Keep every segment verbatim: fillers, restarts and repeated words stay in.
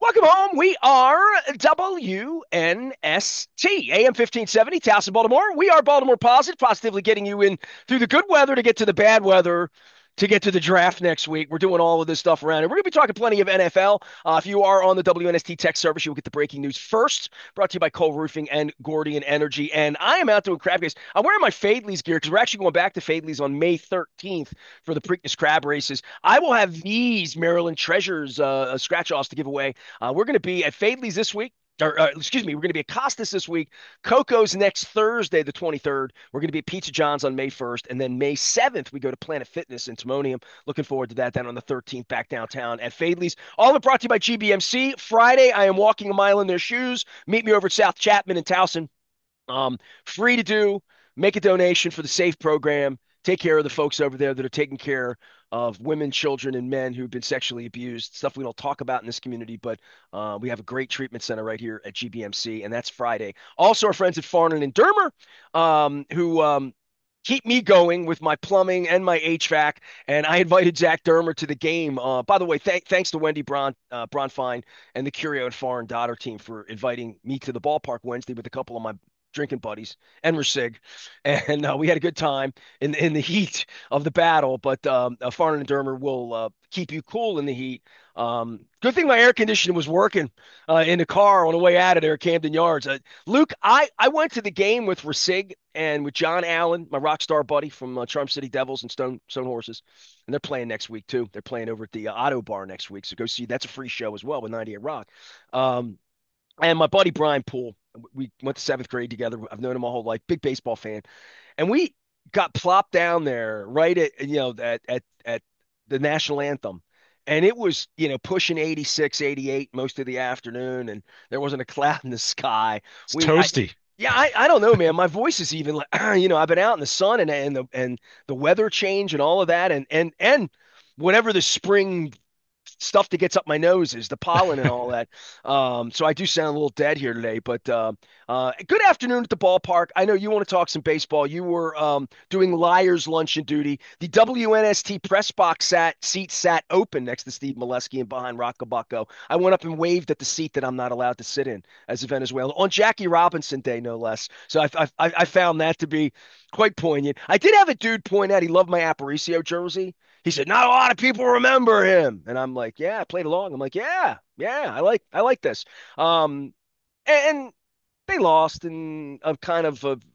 Welcome home. We are W N S T, A M fifteen seventy, Towson, Baltimore. We are Baltimore Positive, positively getting you in through the good weather to get to the bad weather to get to the draft next week. We're doing all of this stuff around it. We're going to be talking plenty of N F L. Uh, if you are on the W N S T tech service, you'll get the breaking news first. Brought to you by Cole Roofing and Gordian Energy. And I am out doing crab races. I'm wearing my Fadley's gear because we're actually going back to Fadley's on May thirteenth for the Preakness Crab Races. I will have these Maryland Treasures uh, scratch-offs to give away. Uh, we're going to be at Fadley's this week. Or, uh, excuse me, we're going to be at Costas this week. Coco's next Thursday, the twenty-third. We're going to be at Pizza John's on May first. And then May seventh, we go to Planet Fitness in Timonium. Looking forward to that. Then on the thirteenth, back downtown at Fadley's. All of it brought to you by G B M C. Friday, I am walking a mile in their shoes. Meet me over at South Chapman and Towson. Um, free to do. Make a donation for the SAFE program. Take care of the folks over there that are taking care of women, children, and men who've been sexually abused. Stuff we don't talk about in this community, but uh, we have a great treatment center right here at G B M C, and that's Friday. Also, our friends at Farnan and Dermer, um, who um, keep me going with my plumbing and my H V A C. And I invited Zach Dermer to the game. Uh, by the way, th- thanks to Wendy Bron uh, Bronfine and the Curio and Foreign Daughter team for inviting me to the ballpark Wednesday with a couple of my drinking buddies and Rasig, and uh, we had a good time in in the heat of the battle. But um, uh, Farnan and Dermer will uh, keep you cool in the heat. Um, good thing my air conditioning was working uh, in the car on the way out of there at Camden Yards. Uh, Luke, I I went to the game with Rasig and with John Allen, my rock star buddy from uh, Charm City Devils and Stone Stone Horses, and they're playing next week too. They're playing over at the uh, Auto Bar next week, so go see. That's a free show as well with ninety-eight Rock. Um, and my buddy Brian Poole, we went to seventh grade together. I've known him my whole life. Big baseball fan, and we got plopped down there right at you know at at at the national anthem, and it was you know pushing eighty-six, eighty-eight most of the afternoon, and there wasn't a cloud in the sky. It's We I, toasty. yeah, I, I don't know, man. My voice is even like you know I've been out in the sun and and the and the weather change and all of that, and and and whatever the spring stuff that gets up my nose is the pollen and all that. Um, so I do sound a little dead here today, but uh, uh, good afternoon at the ballpark. I know you want to talk some baseball. You were um, doing Liars luncheon duty. The W N S T press box sat seat sat open next to Steve Molesky and behind Rockabucco. I went up and waved at the seat that I'm not allowed to sit in as a Venezuelan on Jackie Robinson Day, no less. So I, I, I found that to be quite poignant. I did have a dude point out he loved my Aparicio jersey. He said, not a lot of people remember him. And I'm like, yeah, I played along. I'm like, yeah, yeah, I like I like this. Um, and they lost in a kind of a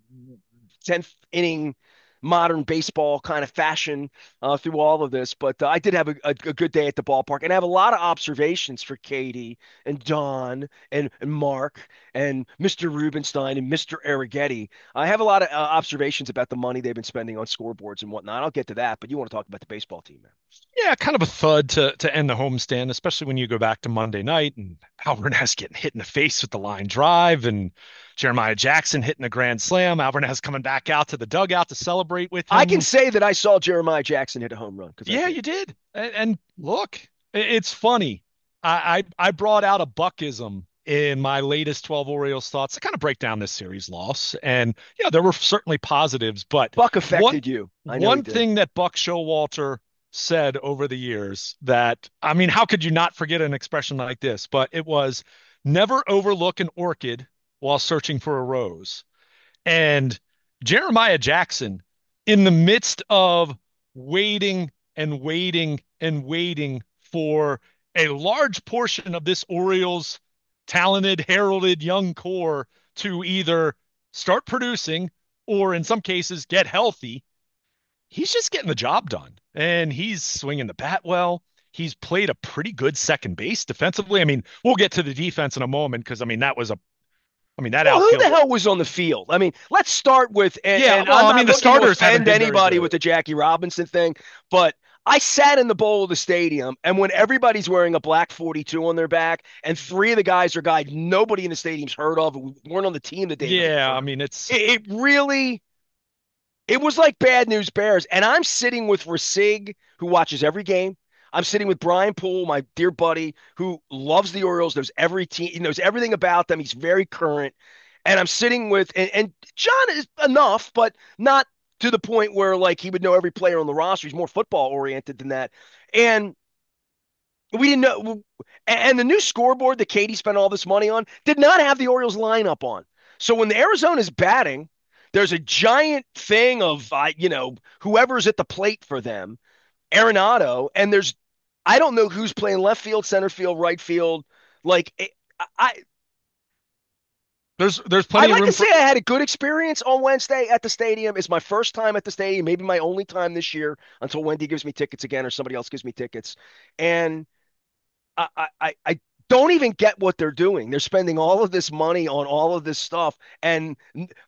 tenth inning modern baseball kind of fashion uh, through all of this. But uh, I did have a, a, a good day at the ballpark, and I have a lot of observations for Katie and Don and, and Mark and Mister Rubenstein and Mister Arrighetti. I have a lot of uh, observations about the money they've been spending on scoreboards and whatnot. I'll get to that, but you want to talk about the baseball team, man. Yeah, kind of a thud to to end the homestand, especially when you go back to Monday night and Alvarez getting hit in the face with the line drive and Jeremiah Jackson hitting a grand slam. Alvarez coming back out to the dugout to celebrate with I can him. say that I saw Jeremiah Jackson hit a home run because I Yeah, did. you did. And, and look, it's funny. I, I I brought out a Buckism in my latest twelve Orioles thoughts to kind of break down this series loss. And yeah, there were certainly positives, but Buck one affected you. I know he one did. thing that Buck Showalter said over the years that I mean, how could you not forget an expression like this? But it was never overlook an orchid while searching for a rose. And Jeremiah Jackson, in the midst of waiting and waiting and waiting for a large portion of this Orioles talented, heralded young core to either start producing or in some cases get healthy, he's just getting the job done. And he's swinging the bat well. He's played a pretty good second base defensively. I mean, we'll get to the defense in a moment because I mean that was a I mean that Well, who the outfield. hell was on the field? I mean, let's start with, and, Yeah, and well, I'm I not mean the looking to starters haven't offend been very anybody good. with the Jackie Robinson thing, but I sat in the bowl of the stadium, and when everybody's wearing a black forty-two on their back, and three of the guys are guys nobody in the stadium's heard of, who weren't on the team the day Yeah, I before, mean it's it, it really, it was like bad news bears. And I'm sitting with Rasig, who watches every game. I'm sitting with Brian Poole, my dear buddy, who loves the Orioles, knows every team, he knows everything about them. He's very current. And I'm sitting with, and, and John is enough, but not to the point where like he would know every player on the roster. He's more football oriented than that. And we didn't know. And the new scoreboard that Katie spent all this money on did not have the Orioles lineup on. So when the Arizona's batting, there's a giant thing of, uh, you know, whoever's at the plate for them, Arenado, and there's, I don't know who's playing left field, center field, right field. Like, I, There's there's I'd plenty of like to room say for. I had a good experience on Wednesday at the stadium. It's my first time at the stadium, maybe my only time this year until Wendy gives me tickets again or somebody else gives me tickets. And I, I, I don't even get what they're doing. They're spending all of this money on all of this stuff. And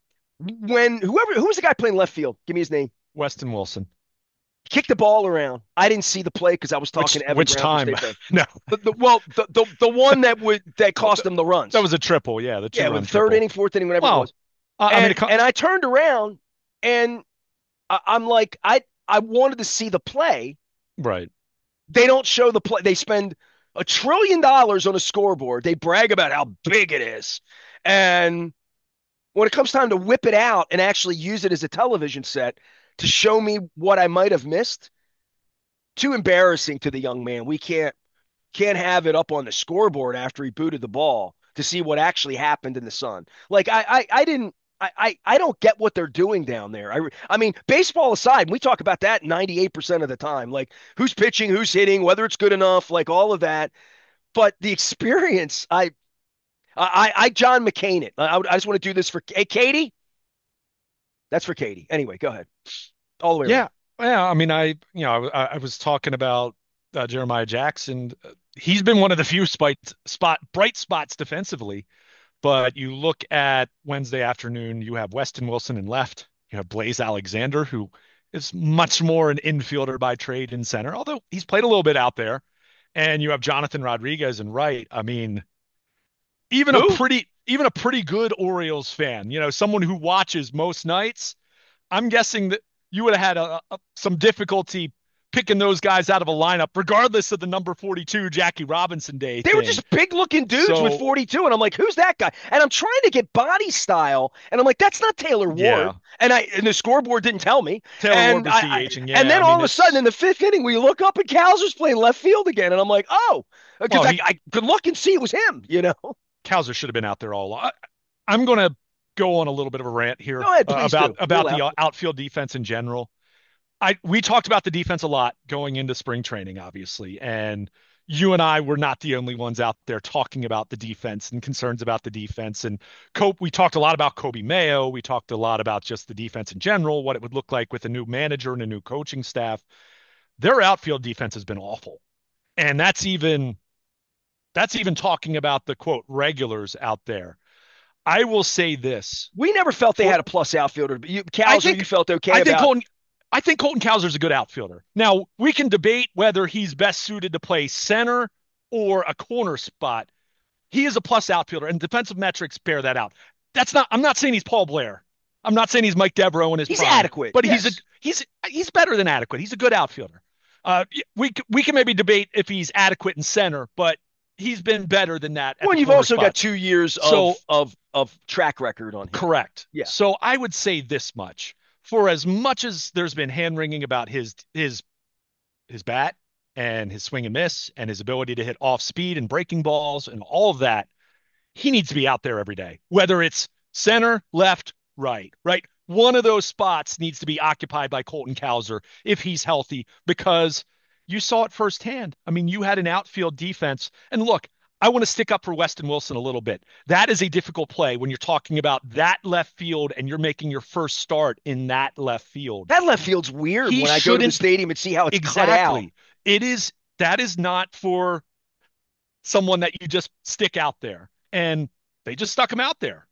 when whoever who was the guy playing left field? Give me his name. Weston Wilson. Kicked the ball around. I didn't see the play because I was talking Which to Evan which Brown from time? State Farm. No, The, the, well, the, the the one that would that cost them the that runs. was a triple. Yeah, the two Yeah, run with third triple. inning, fourth inning, whatever it Well, was. uh, I mean, And it, co- and I turned around and I, I'm like, I I wanted to see the play. right. They don't show the play. They spend a trillion dollars on a scoreboard. They brag about how big it is. And when it comes time to whip it out and actually use it as a television set to show me what I might have missed, too embarrassing to the young man. We can't can't have it up on the scoreboard after he booted the ball to see what actually happened in the sun. Like I I, I didn't I, I, I don't get what they're doing down there. I, I mean, baseball aside, we talk about that ninety-eight percent of the time. Like who's pitching, who's hitting, whether it's good enough, like all of that. But the experience, I, I, I John McCain it. I, I just want to do this for, hey, Katie. That's for Katie. Anyway, go ahead. All the way Yeah, around. yeah. I mean, I you know I, I was talking about uh, Jeremiah Jackson. He's been one of the few spot spot bright spots defensively. But you look at Wednesday afternoon, you have Weston Wilson in left. You have Blaze Alexander, who is much more an infielder by trade in center, although he's played a little bit out there. And you have Jonathan Rodriguez in right. I mean, even a Who? pretty even a pretty good Orioles fan, you know, someone who watches most nights, I'm guessing that you would have had a, a, some difficulty picking those guys out of a lineup, regardless of the number forty-two Jackie Robinson Day They were thing. just big looking dudes with So, forty-two. And I'm like, who's that guy? And I'm trying to get body style. And I'm like, that's not Taylor yeah, Ward. And I and the scoreboard didn't tell me. Taylor Ward And was I, I DHing. and Yeah, then I all mean, of a sudden it's in the fifth inning, we look up and Kowser's playing left field again. And I'm like, oh, because well, I, he I could look and see it was him, you know? Cowser should have been out there all along. I, I'm going to go on a little bit of a rant here Go ahead, uh, please about do. You're about allowed. the outfield defense in general. I we talked about the defense a lot going into spring training, obviously, and you and I were not the only ones out there talking about the defense and concerns about the defense. And Cope, we talked a lot about Kobe Mayo. We talked a lot about just the defense in general, what it would look like with a new manager and a new coaching staff. Their outfield defense has been awful, and that's even that's even talking about the quote regulars out there. I will say this We never felt they for had a plus outfielder. You, I Kowser, you think felt okay I think about. Colton I think Colton Cowser's a good outfielder. Now, we can debate whether he's best suited to play center or a corner spot. He is a plus outfielder, and defensive metrics bear that out. That's not I'm not saying he's Paul Blair. I'm not saying he's Mike Devereaux in his He's prime, adequate. but he's a Yes. he's he's better than adequate. He's a good outfielder. Uh, we we can maybe debate if he's adequate in center, but he's been better than that at Well, the and you've corner also got spot. two years of So of of track record on him. correct. Yeah. So I would say this much. For as much as there's been hand wringing about his his his bat and his swing and miss and his ability to hit off speed and breaking balls and all of that, he needs to be out there every day, whether it's center, left, right, right. One of those spots needs to be occupied by Colton Cowser if he's healthy, because you saw it firsthand. I mean, you had an outfield defense. And look, I want to stick up for Weston Wilson a little bit. That is a difficult play when you're talking about that left field and you're making your first start in that left field. That left field's weird He when I go to the shouldn't stadium and see how it's cut out. exactly. It is that is not for someone that you just stick out there. And they just stuck him out there.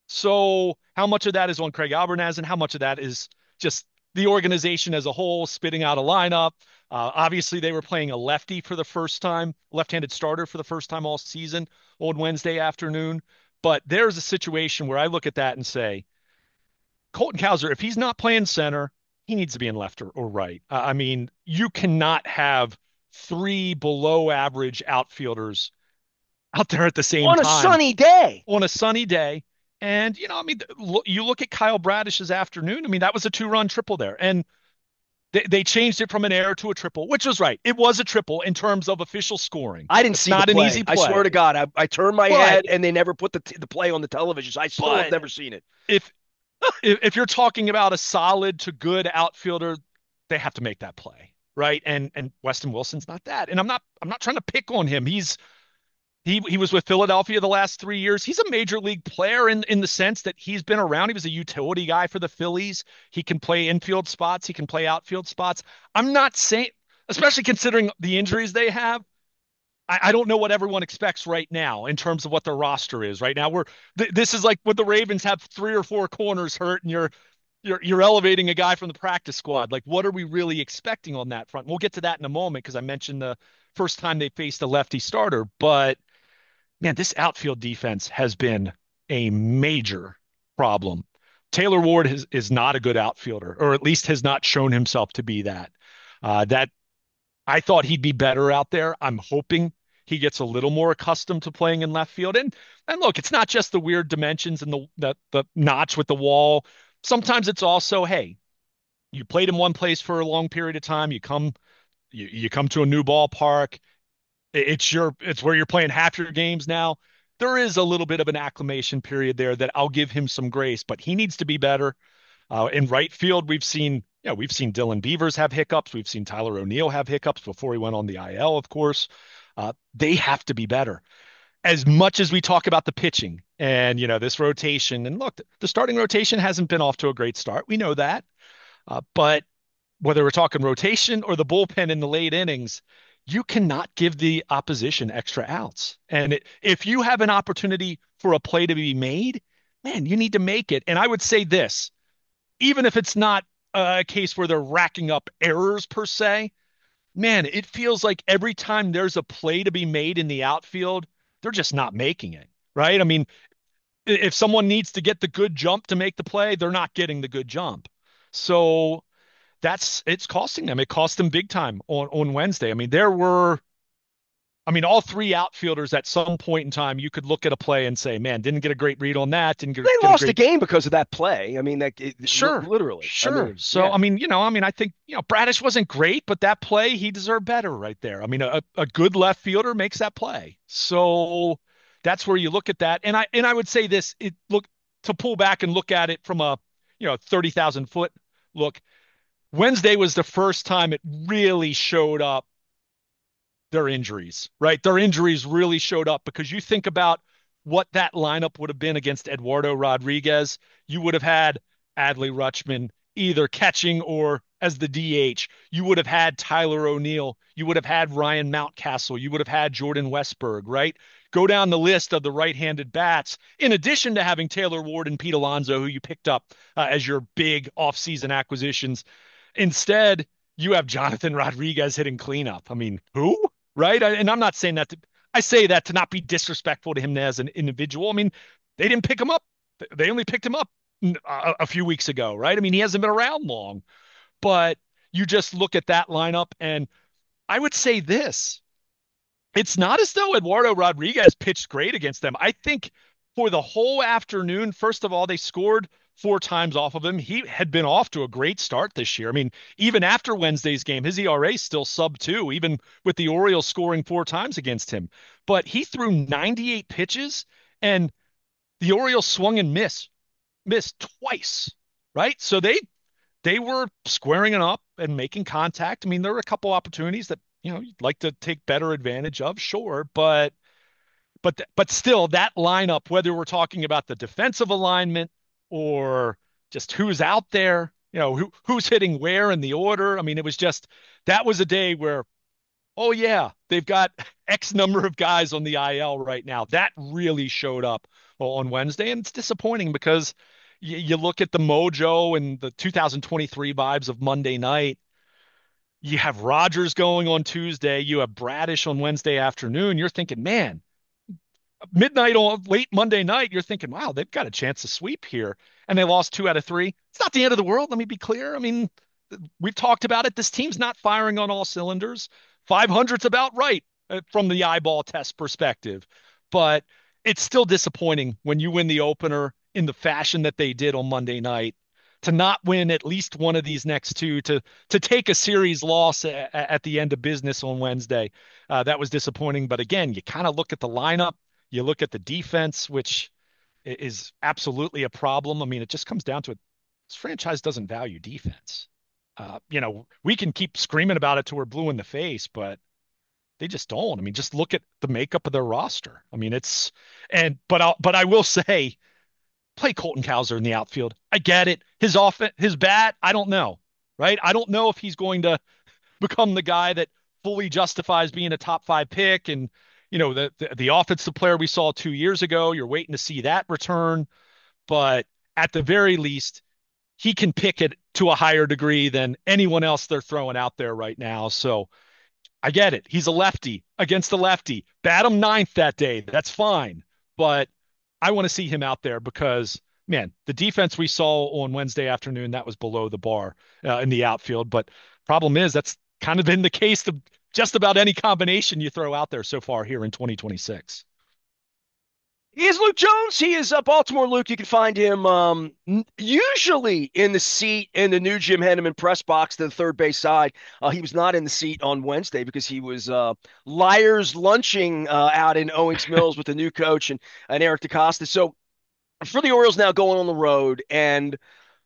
So how much of that is on Craig Albernaz and how much of that is just the organization as a whole spitting out a lineup? Uh, obviously, they were playing a lefty for the first time, left-handed starter for the first time all season on Wednesday afternoon. But there's a situation where I look at that and say, Colton Cowser, if he's not playing center, he needs to be in left or, or right. Uh, I mean, you cannot have three below average outfielders out there at the same On a time sunny day. on a sunny day. And, you know, I mean, look, you look at Kyle Bradish's afternoon. I mean, that was a two run triple there. And They, they changed it from an error to a triple, which was right. It was a triple in terms of official scoring. I didn't It's see the not an play. easy I swear play. to God, I, I turned my But head and they never put the t- the play on the television. So I still have but never seen it. if if, if you're talking about a solid to good outfielder, they have to make that play, right? And and Weston Wilson's not that. And I'm not I'm not trying to pick on him. He's he he was with Philadelphia the last three years. He's a major league player in in the sense that he's been around. He was a utility guy for the Phillies. He can play infield spots. He can play outfield spots. I'm not saying, especially considering the injuries they have. I, I don't know what everyone expects right now in terms of what their roster is right now. We're th- this is like when the Ravens have three or four corners hurt, and you're you're you're elevating a guy from the practice squad. Like, what are we really expecting on that front? We'll get to that in a moment because I mentioned the first time they faced a lefty starter. But man, this outfield defense has been a major problem. Taylor Ward is, is not a good outfielder, or at least has not shown himself to be that. Uh, that I thought he'd be better out there. I'm hoping he gets a little more accustomed to playing in left field. And and look, it's not just the weird dimensions and the the, the notch with the wall. Sometimes it's also, hey, you played in one place for a long period of time. You come you, you come to a new ballpark. It's your it's where you're playing half your games now. There is a little bit of an acclimation period there that I'll give him some grace, but he needs to be better. Uh, in right field, we've seen, yeah, we've seen Dylan Beavers have hiccups. We've seen Tyler O'Neill have hiccups before he went on the I L, of course. Uh, they have to be better. As much as we talk about the pitching and, you know, this rotation, and look, the starting rotation hasn't been off to a great start. We know that. Uh, but whether we're talking rotation or the bullpen in the late innings, you cannot give the opposition extra outs. And it, if you have an opportunity for a play to be made, man, you need to make it. And I would say this, even if it's not a case where they're racking up errors per se, man, it feels like every time there's a play to be made in the outfield, they're just not making it, right? I mean, if someone needs to get the good jump to make the play, they're not getting the good jump. So that's it's costing them. It cost them big time on on Wednesday. I mean, there were I mean, all three outfielders at some point in time, you could look at a play and say, man, didn't get a great read on that. Didn't get, They get a lost the great. game because of that play. I mean, that it, Sure. literally. I Sure. mean, So, yeah. I mean, you know, I mean, I think, you know, Bradish wasn't great, but that play, he deserved better right there. I mean, a, a good left fielder makes that play. So that's where you look at that. And I, and I would say this, it look to pull back and look at it from a, you know, thirty thousand foot look. Wednesday was the first time it really showed up their injuries, right? Their injuries really showed up because you think about what that lineup would have been against Eduardo Rodriguez. You would have had Adley Rutschman either catching or as the D H. You would have had Tyler O'Neill. You would have had Ryan Mountcastle. You would have had Jordan Westberg, right? Go down the list of the right-handed bats, in addition to having Taylor Ward and Pete Alonso, who you picked up uh, as your big offseason acquisitions. Instead, you have Jonathan Rodriguez hitting cleanup. I mean, who? Right? And I'm not saying that to, I say that to not be disrespectful to him as an individual. I mean, they didn't pick him up. They only picked him up a, a few weeks ago, right? I mean, he hasn't been around long, but you just look at that lineup and I would say this, it's not as though Eduardo Rodriguez pitched great against them. I think for the whole afternoon, first of all, they scored four times off of him. He had been off to a great start this year. I mean, even after Wednesday's game, his E R A is still sub two, even with the Orioles scoring four times against him. But he threw ninety-eight pitches and the Orioles swung and missed, missed twice, right? So they they were squaring it up and making contact. I mean, there were a couple opportunities that, you know, you'd like to take better advantage of, sure, but but but still that lineup, whether we're talking about the defensive alignment or just who's out there, you know, who who's hitting where in the order. I mean, it was just that was a day where, oh yeah, they've got X number of guys on the I L right now. That really showed up on Wednesday, and it's disappointing because you, you look at the mojo and the two thousand twenty-three vibes of Monday night. You have Rogers going on Tuesday. You have Bradish on Wednesday afternoon. You're thinking, man, midnight on late Monday night, you're thinking, wow, they've got a chance to sweep here. And they lost two out of three. It's not the end of the world. Let me be clear. I mean, we've talked about it. This team's not firing on all cylinders. five hundred's about right uh, from the eyeball test perspective. But it's still disappointing when you win the opener in the fashion that they did on Monday night to not win at least one of these next two, to to take a series loss at, at the end of business on Wednesday. Uh, that was disappointing. But again, you kind of look at the lineup, you look at the defense, which is absolutely a problem. I mean, it just comes down to it. This franchise doesn't value defense. Uh, you know, we can keep screaming about it till we're blue in the face, but they just don't. I mean, just look at the makeup of their roster. I mean, it's and but I'll but I will say, play Colton Cowser in the outfield. I get it. His offense, his bat, I don't know, right? I don't know if he's going to become the guy that fully justifies being a top five pick. And you know, the the, the offensive player we saw two years ago, you're waiting to see that return. But at the very least, he can pick it to a higher degree than anyone else they're throwing out there right now. So I get it. He's a lefty against a lefty. Bat him ninth that day. That's fine. But I want to see him out there because, man, the defense we saw on Wednesday afternoon, that was below the bar uh, in the outfield. But problem is, that's kind of been the case of just about any combination you throw out there so far here in twenty twenty-six. He is Luke Jones. He is uh, Baltimore Luke. You can find him um, usually in the seat in the new Jim Henneman press box to the third base side. Uh, he was not in the seat on Wednesday because he was uh, liars lunching uh, out in Owings Mills with the new coach and, and Eric DeCosta. So for the Orioles now going on the road, and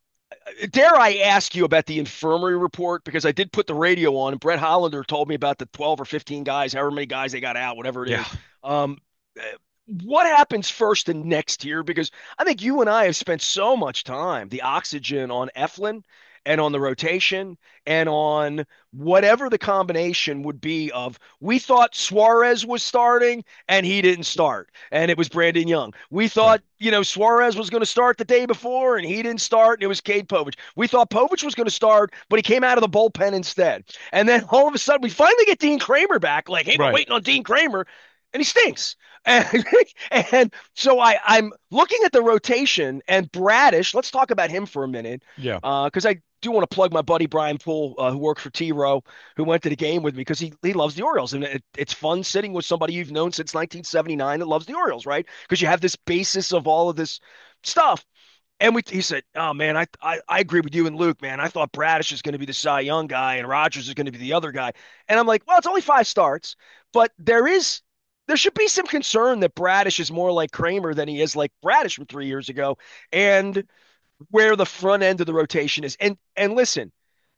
dare I ask you about the infirmary report, because I did put the radio on and Brett Hollander told me about the twelve or fifteen guys, however many guys they got out, whatever it Yeah. is. Um, what happens first and next here? Because I think you and I have spent so much time, the oxygen on Eflin and on the rotation and on whatever the combination would be of, we thought Suarez was starting and he didn't start and it was Brandon Young. We Right. thought, you know, Suarez was going to start the day before and he didn't start and it was Cade Povich. We thought Povich was going to start, but he came out of the bullpen instead. And then all of a sudden we finally get Dean Kramer back. Like, hey, we're Right. waiting on Dean Kramer and he stinks. And, and so I, I'm looking at the rotation and Bradish. Let's talk about him for a minute, Yeah. because uh, I do want to plug my buddy Brian Poole, uh, who works for T Row, who went to the game with me because he, he loves the Orioles. And it, it's fun sitting with somebody you've known since nineteen seventy-nine that loves the Orioles, right? Because you have this basis of all of this stuff. And we, he said, "Oh man, I, I I agree with you and Luke, man. I thought Bradish is going to be the Cy Young guy and Rogers is going to be the other guy." And I'm like, "Well, it's only five starts, but there is there should be some concern that Bradish is more like Kramer than he is like Bradish from three years ago, and where the front end of the rotation is." And and listen,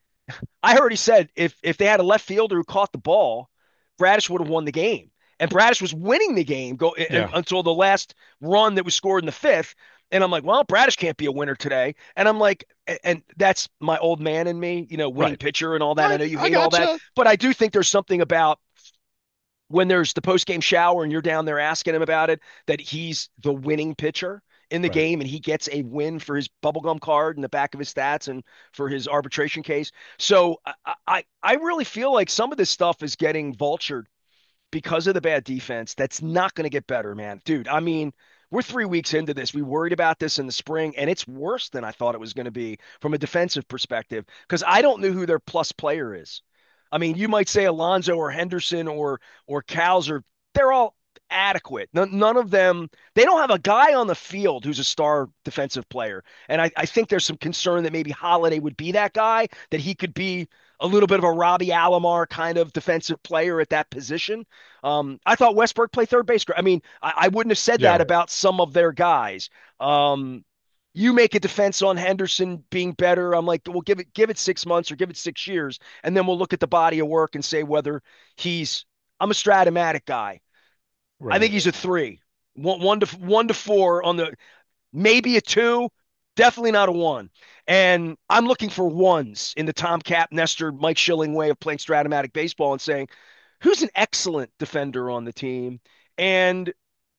I already said if if they had a left fielder who caught the ball, Bradish would have won the game. And Bradish was winning the game go Yeah. until the last run that was scored in the fifth. And I'm like, well, Bradish can't be a winner today. And I'm like, and that's my old man in me, you know, winning Right. pitcher and all that. I I know you I hate all that, gotcha. but I do think there's something about when there's the post game shower and you're down there asking him about it, that he's the winning pitcher in the Right. game and he gets a win for his bubblegum card in the back of his stats and for his arbitration case. So I, I, I really feel like some of this stuff is getting vultured because of the bad defense. That's not going to get better, man. Dude, I mean, we're three weeks into this. We worried about this in the spring, and it's worse than I thought it was going to be from a defensive perspective because I don't know who their plus player is. I mean, you might say Alonso or Henderson or or Cows, or they're all adequate. None, none of them, they don't have a guy on the field who's a star defensive player. And I, I think there's some concern that maybe Holiday would be that guy, that he could be a little bit of a Robbie Alomar kind of defensive player at that position. Um, I thought Westberg played third base. I mean, I, I wouldn't have said Yeah. that about some of their guys. Um, you make a defense on Henderson being better. I'm like, we'll give it give it six months or give it six years, and then we'll look at the body of work and say whether he's. I'm a Stratomatic guy. I think Right. he's a three, one, one to one to four on the, maybe a two, definitely not a one. And I'm looking for ones in the Tom Cap, Nestor, Mike Schilling way of playing Stratomatic baseball and saying, who's an excellent defender on the team? And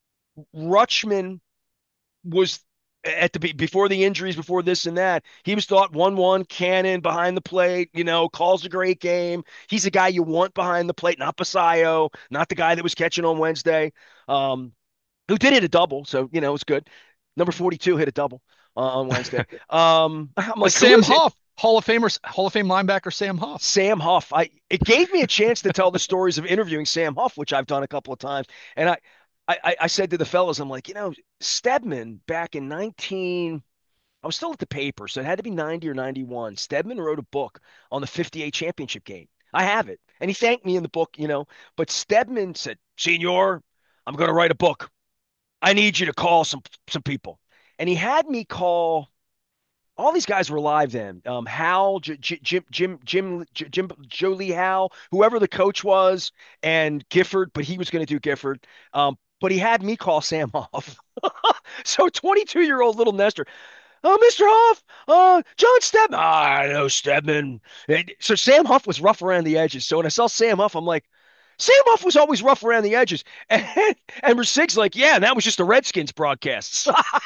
Rutschman was at the before the injuries, before this and that, he was thought one one cannon behind the plate, you know, calls a great game. He's a guy you want behind the plate, not Basayo, not the guy that was catching on Wednesday, um, who did hit a double. So, you know, it's good. Number forty-two hit a double uh, on Wednesday. Um, I'm like, who Sam is it? Huff, Hall of Famer, Hall of Fame linebacker Sam Huff. Sam Huff. I it gave me a chance to tell the stories of interviewing Sam Huff, which I've done a couple of times. And I, I, I said to the fellas, I'm like, you know, Stedman back in nineteen I was still at the paper, so it had to be ninety or ninety-one. Stedman wrote a book on the fifty-eight championship game. I have it. And he thanked me in the book, you know. But Stedman said, Senor, I'm going to write a book. I need you to call some some people. And he had me call all these guys were live then. Um, Hal, J- J- Jim, Jim, Jim, J- Jim, Jolie Howe, whoever the coach was, and Gifford, but he was going to do Gifford. Um, but he had me call Sam Hoff. So twenty-two year old little Nestor, oh, mister Huff, uh, John Stedman. Ah, I know Stedman. And so Sam Huff was rough around the edges. So when I saw Sam Huff, I'm like, Sam Huff was always rough around the edges. And, and Sig's like, yeah, and that was just the Redskins broadcasts.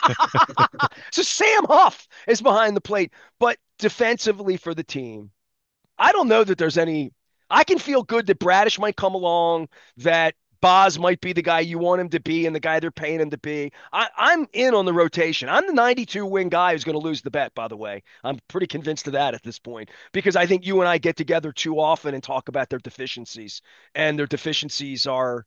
So Sam Huff is behind the plate. But defensively for the team, I don't know that there's any. I can feel good that Bradish might come along, that Boz might be the guy you want him to be and the guy they're paying him to be. I, I'm in on the rotation. I'm the ninety-two win guy who's going to lose the bet, by the way. I'm pretty convinced of that at this point because I think you and I get together too often and talk about their deficiencies. And their deficiencies are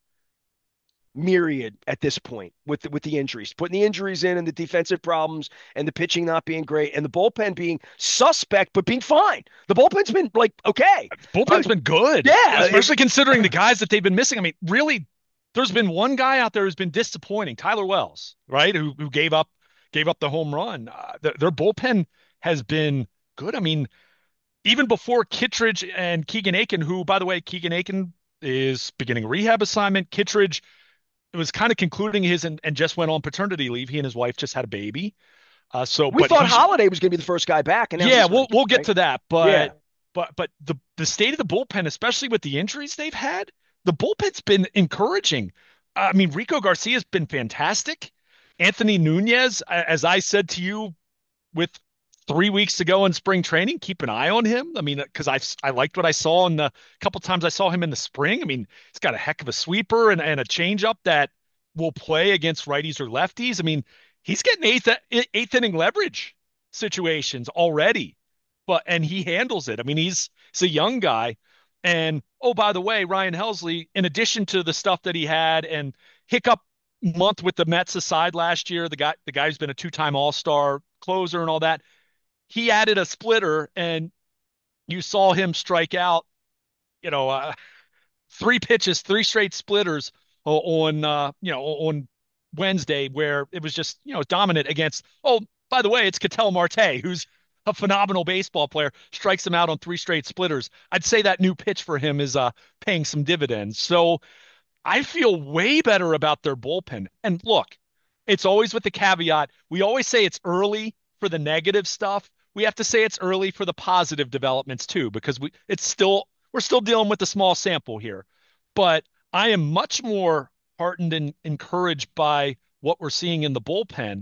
myriad at this point with the, with the injuries, putting the injuries in and the defensive problems and the pitching not being great and the bullpen being suspect but being fine. The bullpen's been like okay. Bullpen's Uh, been good, yeah, especially it- considering the guys that they've been missing. I mean, really, there's been one guy out there who's been disappointing, Tyler Wells, right? Who who gave up gave up the home run. Uh, their, their bullpen has been good. I mean, even before Kittredge and Keegan Aiken, who, by the way, Keegan Aiken is beginning a rehab assignment. Kittredge was kind of concluding his and, and just went on paternity leave. He and his wife just had a baby. Uh, so, we but thought he's, Holiday was going to be the first guy back, and now yeah, he's we'll hurt, we'll get right? to that. Yeah, But but but the the state of the bullpen, especially with the injuries they've had, the bullpen's been encouraging. I mean, Rico Garcia's been fantastic. Anthony Nunez, as I said to you with three weeks to go in spring training, keep an eye on him. I mean, because I I liked what I saw in the couple times I saw him in the spring. I mean, he's got a heck of a sweeper and, and a changeup that will play against righties or lefties. I mean, he's getting eighth eighth inning leverage situations already, but and he handles it. I mean, he's he's a young guy. And oh, by the way, Ryan Helsley, in addition to the stuff that he had and hiccup month with the Mets aside last year, the guy the guy's been a two-time All-Star closer and all that. He added a splitter, and you saw him strike out, you know, uh, three pitches, three straight splitters on, uh, you know, on Wednesday, where it was just, you know, dominant against. Oh, by the way, it's Ketel Marte, who's a phenomenal baseball player, strikes him out on three straight splitters. I'd say that new pitch for him is uh, paying some dividends. So I feel way better about their bullpen. And look, it's always with the caveat. We always say it's early for the negative stuff. We have to say it's early for the positive developments too, because we it's still we're still dealing with a small sample here. But I am much more heartened and encouraged by what we're seeing in the bullpen.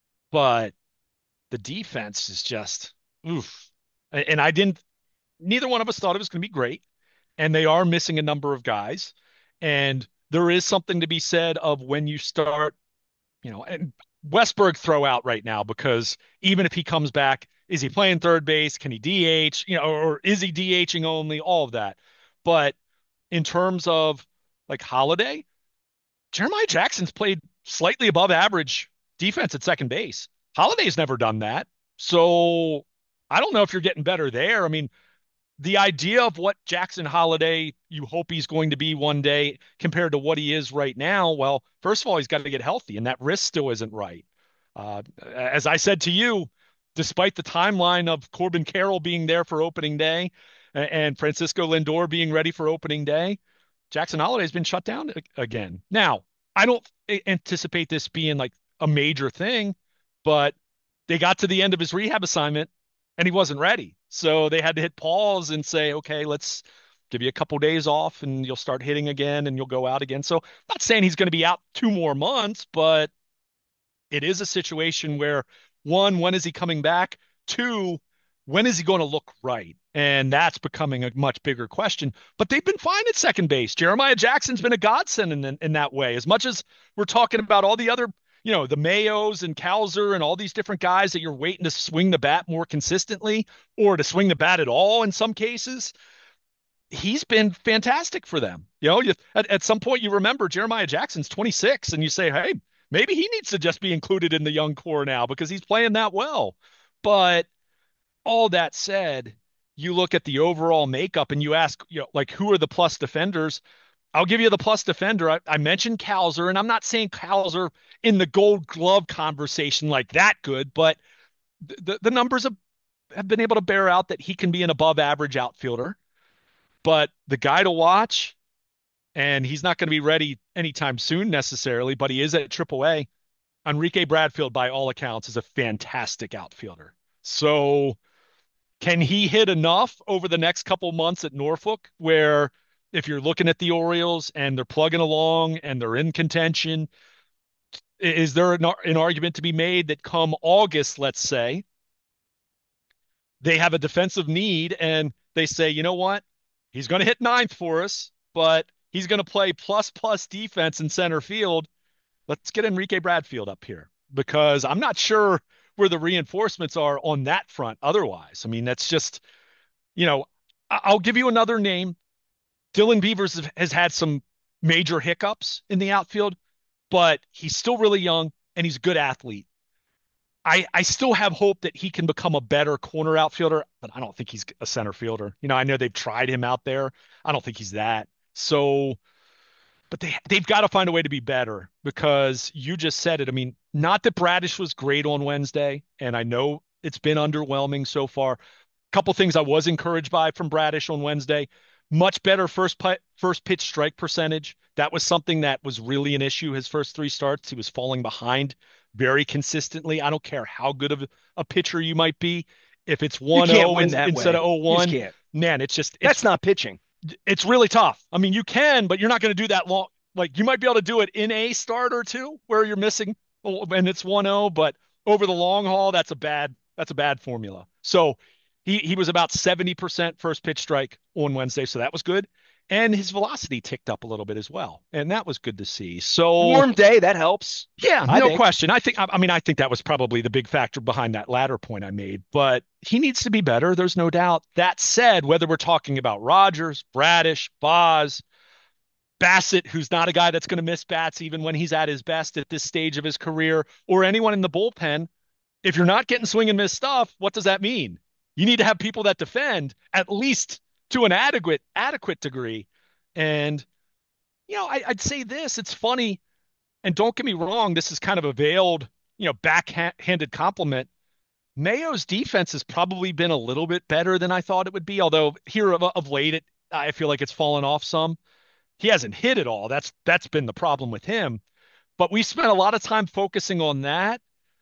But the defense is just oof. And I didn't neither one of us thought it was going to be great. And they are missing a number of guys. And there is something to be said of when you start, you know, and Westberg throw out right now because even if he comes back, is he playing third base? Can he D H? You know, or is he DHing only? All of that. But in terms of like Holiday, Jeremiah Jackson's played slightly above average defense at second base. Holiday's never done that. So I don't know if you're getting better there. I mean, the idea of what Jackson Holiday you hope he's going to be one day compared to what he is right now, well, first of all, he's got to get healthy, and that wrist still isn't right. Uh, as I said to you, despite the timeline of Corbin Carroll being there for opening day and Francisco Lindor being ready for opening day, Jackson Holiday's been shut down again. Now, I don't anticipate this being like a major thing, but they got to the end of his rehab assignment and he wasn't ready. So they had to hit pause and say, okay, let's give you a couple days off and you'll start hitting again and you'll go out again. So I'm not saying he's going to be out two more months, but it is a situation where one, when is he coming back? Two, when is he going to look right? And that's becoming a much bigger question. But they've been fine at second base. Jeremiah Jackson's been a godsend in, in that way. As much as we're talking about all the other, you know, the Mayos and Cowser and all these different guys that you're waiting to swing the bat more consistently or to swing the bat at all in some cases, he's been fantastic for them. You know, you, at, at some point you remember Jeremiah Jackson's twenty-six and you say, hey, Maybe he needs to just be included in the young core now because he's playing that well. But all that said, you look at the overall makeup and you ask, you know, like who are the plus defenders? I'll give you the plus defender. I, I mentioned Cowser, and I'm not saying Cowser in the Gold Glove conversation like that good, but the the numbers have, have been able to bear out that he can be an above average outfielder. But the guy to watch, and he's not going to be ready anytime soon necessarily, but he is at triple A. Enrique Bradfield, by all accounts, is a fantastic outfielder. So can he hit enough over the next couple months at Norfolk where if you're looking at the Orioles and they're plugging along and they're in contention, is there an, an argument to be made that come August, let's say, they have a defensive need and they say, you know what? He's going to hit ninth for us, but he's going to play plus plus defense in center field. Let's get Enrique Bradfield up here because I'm not sure where the reinforcements are on that front otherwise. I mean, that's just, you know, I- will give you another name. Dylan Beavers has had some major hiccups in the outfield, but he's still really young and he's a good athlete. I, I still have hope that he can become a better corner outfielder, but I don't think he's a center fielder. You know, I know they've tried him out there. I don't think he's that. So, but they they've got to find a way to be better because you just said it. I mean, not that Bradish was great on Wednesday, and I know it's been underwhelming so far. A couple things I was encouraged by from Bradish on Wednesday. Much better first pi- first pitch strike percentage. That was something that was really an issue his first three starts. He was falling behind very consistently. I don't care how good of a pitcher you might be. If it's You can't one oh win in, that instead of way. You just oh one, can't. man, it's just That's it's not pitching. it's really tough. I mean, you can, but you're not going to do that long. Like you might be able to do it in a start or two where you're missing and it's one oh, but over the long haul, that's a bad that's a bad formula. So he he was about seventy percent first pitch strike on Wednesday, so that was good. And his velocity ticked up a little bit as well, and that was good to see. So Warm day, that helps. yeah, I no think. question. I think I, I mean I think that was probably the big factor behind that latter point I made, but he needs to be better. There's no doubt. That said, whether we're talking about Rogers, Bradish, Boz, Bassett, who's not a guy that's going to miss bats even when he's at his best at this stage of his career, or anyone in the bullpen, if you're not getting swing and miss stuff, what does that mean? You need to have people that defend at least to an adequate adequate degree. And you know, I, I'd say this. It's funny, and don't get me wrong. This is kind of a veiled, you know, backhanded compliment. Mayo's defense has probably been a little bit better than I thought it would be. Although here of, of late, it I feel like it's fallen off some. He hasn't hit it all. That's that's been the problem with him. But we spent a lot of time focusing on that.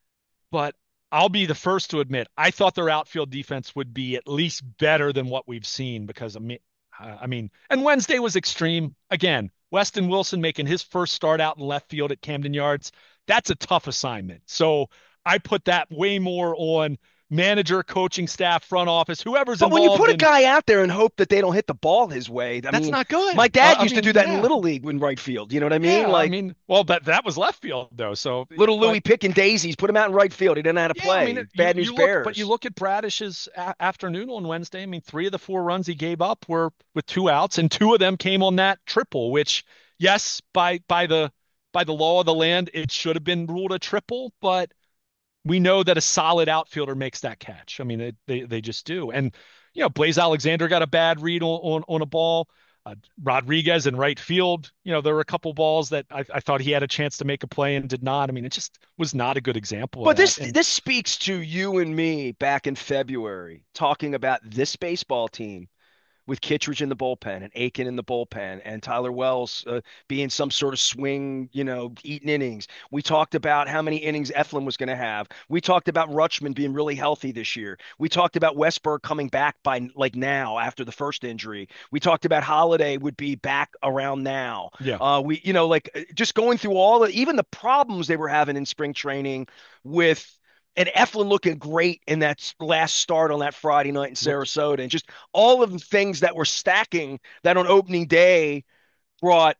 But I'll be the first to admit I thought their outfield defense would be at least better than what we've seen because I mean, I mean, and Wednesday was extreme. Again, Weston Wilson making his first start out in left field at Camden Yards. That's a tough assignment. So I put that way more on manager, coaching staff, front office, whoever's But when you involved put a in. guy out there and hope that they don't hit the ball his way, I That's mean, not good. my Uh, dad I used to mean, do that in yeah, Little League in right field. You know what I mean? yeah. I Like mean, well, that that was left field though. So, little but Louis picking daisies, put him out in right field. He didn't know how to yeah, I mean, play. it- you Bad news you look, but you bears. look at Bradish's a- afternoon on Wednesday. I mean, three of the four runs he gave up were with two outs, and two of them came on that triple. Which, yes, by by the by the law of the land, it should have been ruled a triple, but we know that a solid outfielder makes that catch. I mean, they they, they just do. And you know, Blaze Alexander got a bad read on on, on a ball. Uh, Rodriguez in right field, you know, there were a couple balls that I, I thought he had a chance to make a play and did not. I mean, it just was not a good example of But this that. And this speaks to you and me back in February talking about this baseball team with Kittredge in the bullpen and Aiken in the bullpen and Tyler Wells uh, being some sort of swing, you know, eating innings. We talked about how many innings Eflin was going to have. We talked about Rutschman being really healthy this year. We talked about Westberg coming back by like now after the first injury. We talked about Holiday would be back around now. yeah, Uh, we, you know, like uh, just going through all the, even the problems they were having in spring training with and Eflin looking great in that last start on that Friday night in looked Sarasota, and just all of the things that were stacking that on opening day brought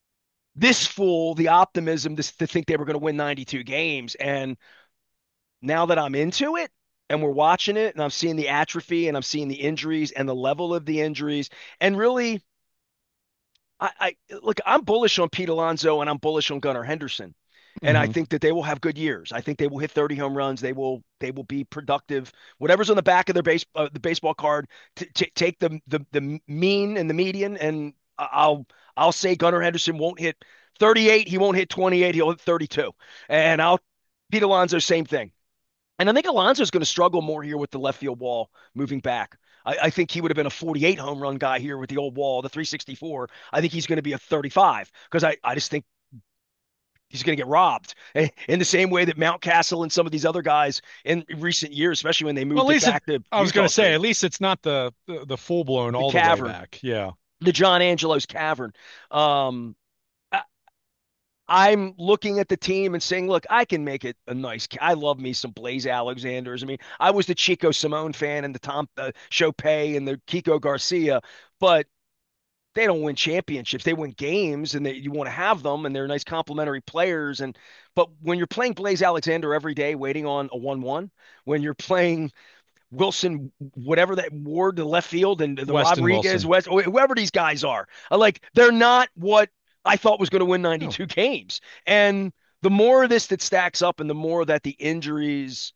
this fool the optimism to, to think they were going to win ninety-two games. And now that I'm into it and we're watching it and I'm seeing the atrophy and I'm seeing the injuries and the level of the injuries, and really, I, I look, I'm bullish on Pete Alonso and I'm bullish on Gunnar Henderson. And I Hmm. think that they will have good years. I think they will hit thirty home runs. They will they will be productive. Whatever's on the back of their base uh, the baseball card, t- t- take the, the the mean and the median, and I'll I'll say Gunnar Henderson won't hit thirty-eight. He won't hit twenty-eight. He'll hit thirty-two. And I'll Pete Alonso, same thing. And I think Alonso's going to struggle more here with the left field wall moving back. I, I think he would have been a forty-eight home run guy here with the old wall, the three sixty-four. I think he's going to be a thirty-five because I, I just think he's going to get robbed in the same way that Mountcastle and some of these other guys in recent years, especially when they Well, at moved it least it, back to I was going Utah to say, Street, at least it's not the the, the full blown the all the way cavern, back. Yeah. the John Angelo's cavern. Um, I, I'm looking at the team and saying, look, I can make it a nice. I love me some Blaze Alexanders. I mean, I was the Chico Simone fan and the Tom uh, Chopay and the Kiko Garcia, but they don't win championships. They win games, and they, you want to have them, and they're nice complementary players. And but when you're playing Blaze Alexander every day, waiting on a one-one, when you're playing Wilson, whatever that Ward, the left field, and the Weston Rodriguez, Wilson. West, whoever these guys are, uh, like they're not what I thought was going to win No. ninety-two games. And the more of this that stacks up, and the more that the injuries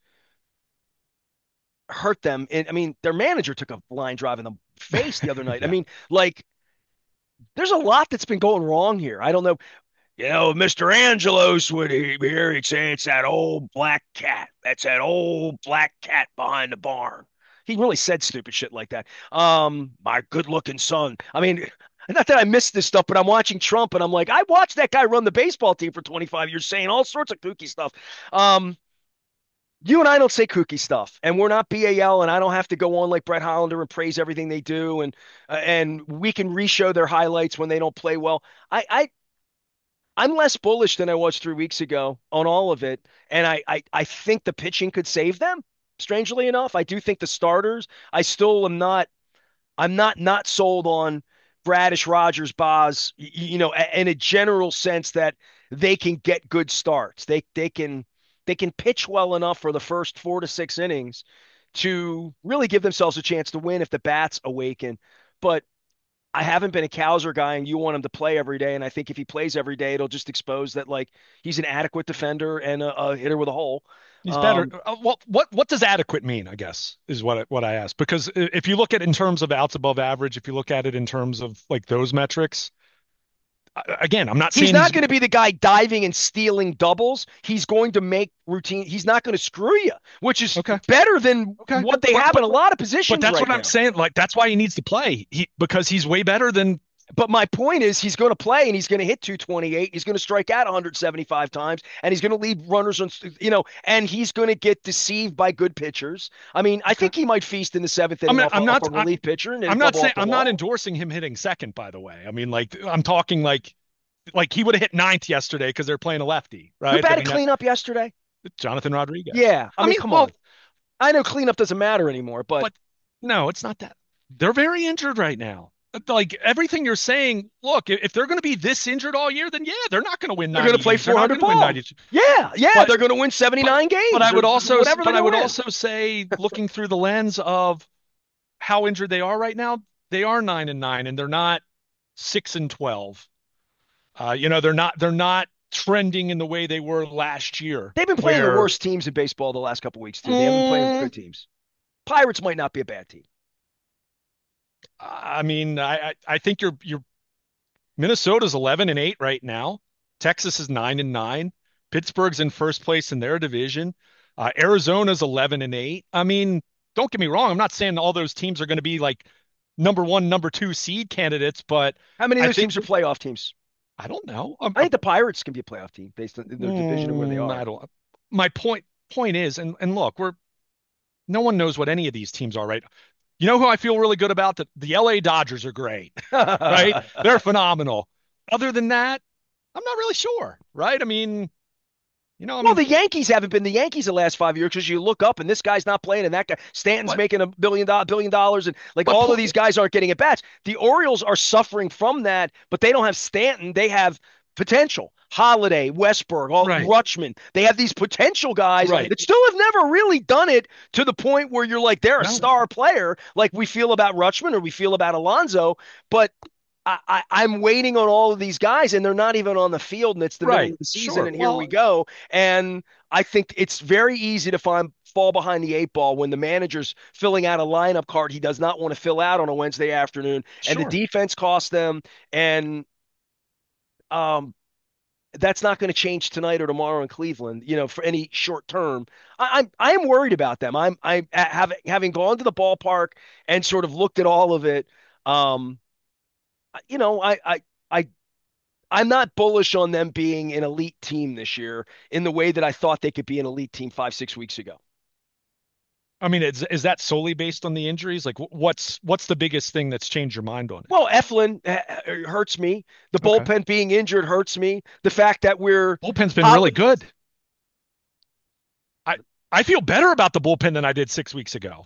hurt them, and I mean, their manager took a line drive in the face the other night. I Yeah. mean, like there's a lot that's been going wrong here. I don't know. You know, Mister Angelos would he be here, he'd say it's that old black cat. That's that old black cat behind the barn. He really said stupid shit like that. Um, my good-looking son. I mean, not that I missed this stuff, but I'm watching Trump and I'm like, I watched that guy run the baseball team for twenty-five years saying all sorts of kooky stuff. Um, you and I don't say kooky stuff, and we're not B A L, and I don't have to go on like Brett Hollander and praise everything they do, and uh, and we can re-show their highlights when they don't play well. I, I I'm less bullish than I was three weeks ago on all of it, and I, I I think the pitching could save them. Strangely enough, I do think the starters. I still am not. I'm not not sold on Bradish, Rogers, Boz. You know, in a general sense that they can get good starts. They they can they can pitch well enough for the first four to six innings to really give themselves a chance to win if the bats awaken. But I haven't been a Cowser guy, and you want him to play every day. And I think if he plays every day, it'll just expose that like he's an adequate defender and a, a hitter with a hole. He's better. Um, Uh, what what what does adequate mean? I guess is what I, what I asked. Because if you look at it in terms of outs above average, if you look at it in terms of like those metrics, again, I'm not he's saying not he's going to be the guy diving and stealing doubles. He's going to make routine. He's not going to screw you, which is okay. better than Okay, what they but, have but in a lot of but positions that's right what now. I'm saying. Like that's why he needs to play. He because he's way better than But my point is, he's going to play and he's going to hit two twenty-eight. He's going to strike out one hundred seventy-five times, and he's going to leave runners on, you know, and he's going to get deceived by good pitchers. I mean, I think he might feast in the seventh I'm inning not, off, a, I'm off not a relief pitcher and I'm double not off saying the I'm not wall. endorsing him hitting second. By the way, I mean like I'm talking like like he would have hit ninth yesterday because they're playing a lefty, Who right? I batted mean that's cleanup yesterday? Jonathan Rodriguez. Yeah, I I mean, mean, come well, on. I know cleanup doesn't matter anymore, but but no, it's not that. They're very injured right now. Like everything you're saying, look, if they're going to be this injured all year, then yeah, they're not going to win they're going to play ninety. They're not four hundred going to win ball. ninety. Yeah, yeah, But they're going to win but seventy-nine but I games or would also whatever they're but I going would to win. also say, looking through the lens of how injured they are right now, they are nine and nine, and they're not six and twelve. Uh, you know, they're not they're not trending in the way they were last year, They've been playing the where worst teams in baseball the last couple weeks too. They haven't been playing mm, good teams. Pirates might not be a bad team. I mean, I I think you're you're Minnesota's eleven and eight right now. Texas is nine and nine. Pittsburgh's in first place in their division. Uh, Arizona's eleven and eight. I mean, don't get me wrong. I'm not saying all those teams are going to be like number one, number two seed candidates, but How many of I those think teams are playoff teams? I don't know. Um, I think the Pirates can be a playoff team based on their division and where they mm, I are. don't. My point point is, and and look, we're no one knows what any of these teams are, right? You know who I feel really good about? The the L A Dodgers are great, right? They're phenomenal. Other than that, I'm not really sure, right? I mean, you know, I Well, mean, the Yankees haven't been the Yankees the last five years because you look up and this guy's not playing and that guy Stanton's but making a billion dollar billion dollars and like but all of po- these guys aren't getting at bats. The Orioles are suffering from that, but they don't have Stanton. They have potential. Holiday, Westberg, all right, Rutschman. They have these potential guys right. that still have never really done it to the point where you're like they're a No, star player, like we feel about Rutschman or we feel about Alonso. But I, I, I'm waiting on all of these guys, and they're not even on the field, and it's the middle Right. of the season, Sure. and here we Well, go. And I think it's very easy to find fall behind the eight ball when the manager's filling out a lineup card he does not want to fill out on a Wednesday afternoon, and the sure. defense costs them. And um, that's not going to change tonight or tomorrow in Cleveland, you know, for any short term. I, I'm I am worried about them. I'm I'm having having gone to the ballpark and sort of looked at all of it. Um, you know, I I I I'm not bullish on them being an elite team this year in the way that I thought they could be an elite team five, six weeks ago. I mean, is is that solely based on the injuries? Like, wh- what's what's the biggest thing that's changed your mind on it? Well, Eflin uh, hurts me. The Okay. bullpen being injured hurts me. The fact that we're Bullpen's been really Holland good. I I feel better about the bullpen than I did six weeks ago.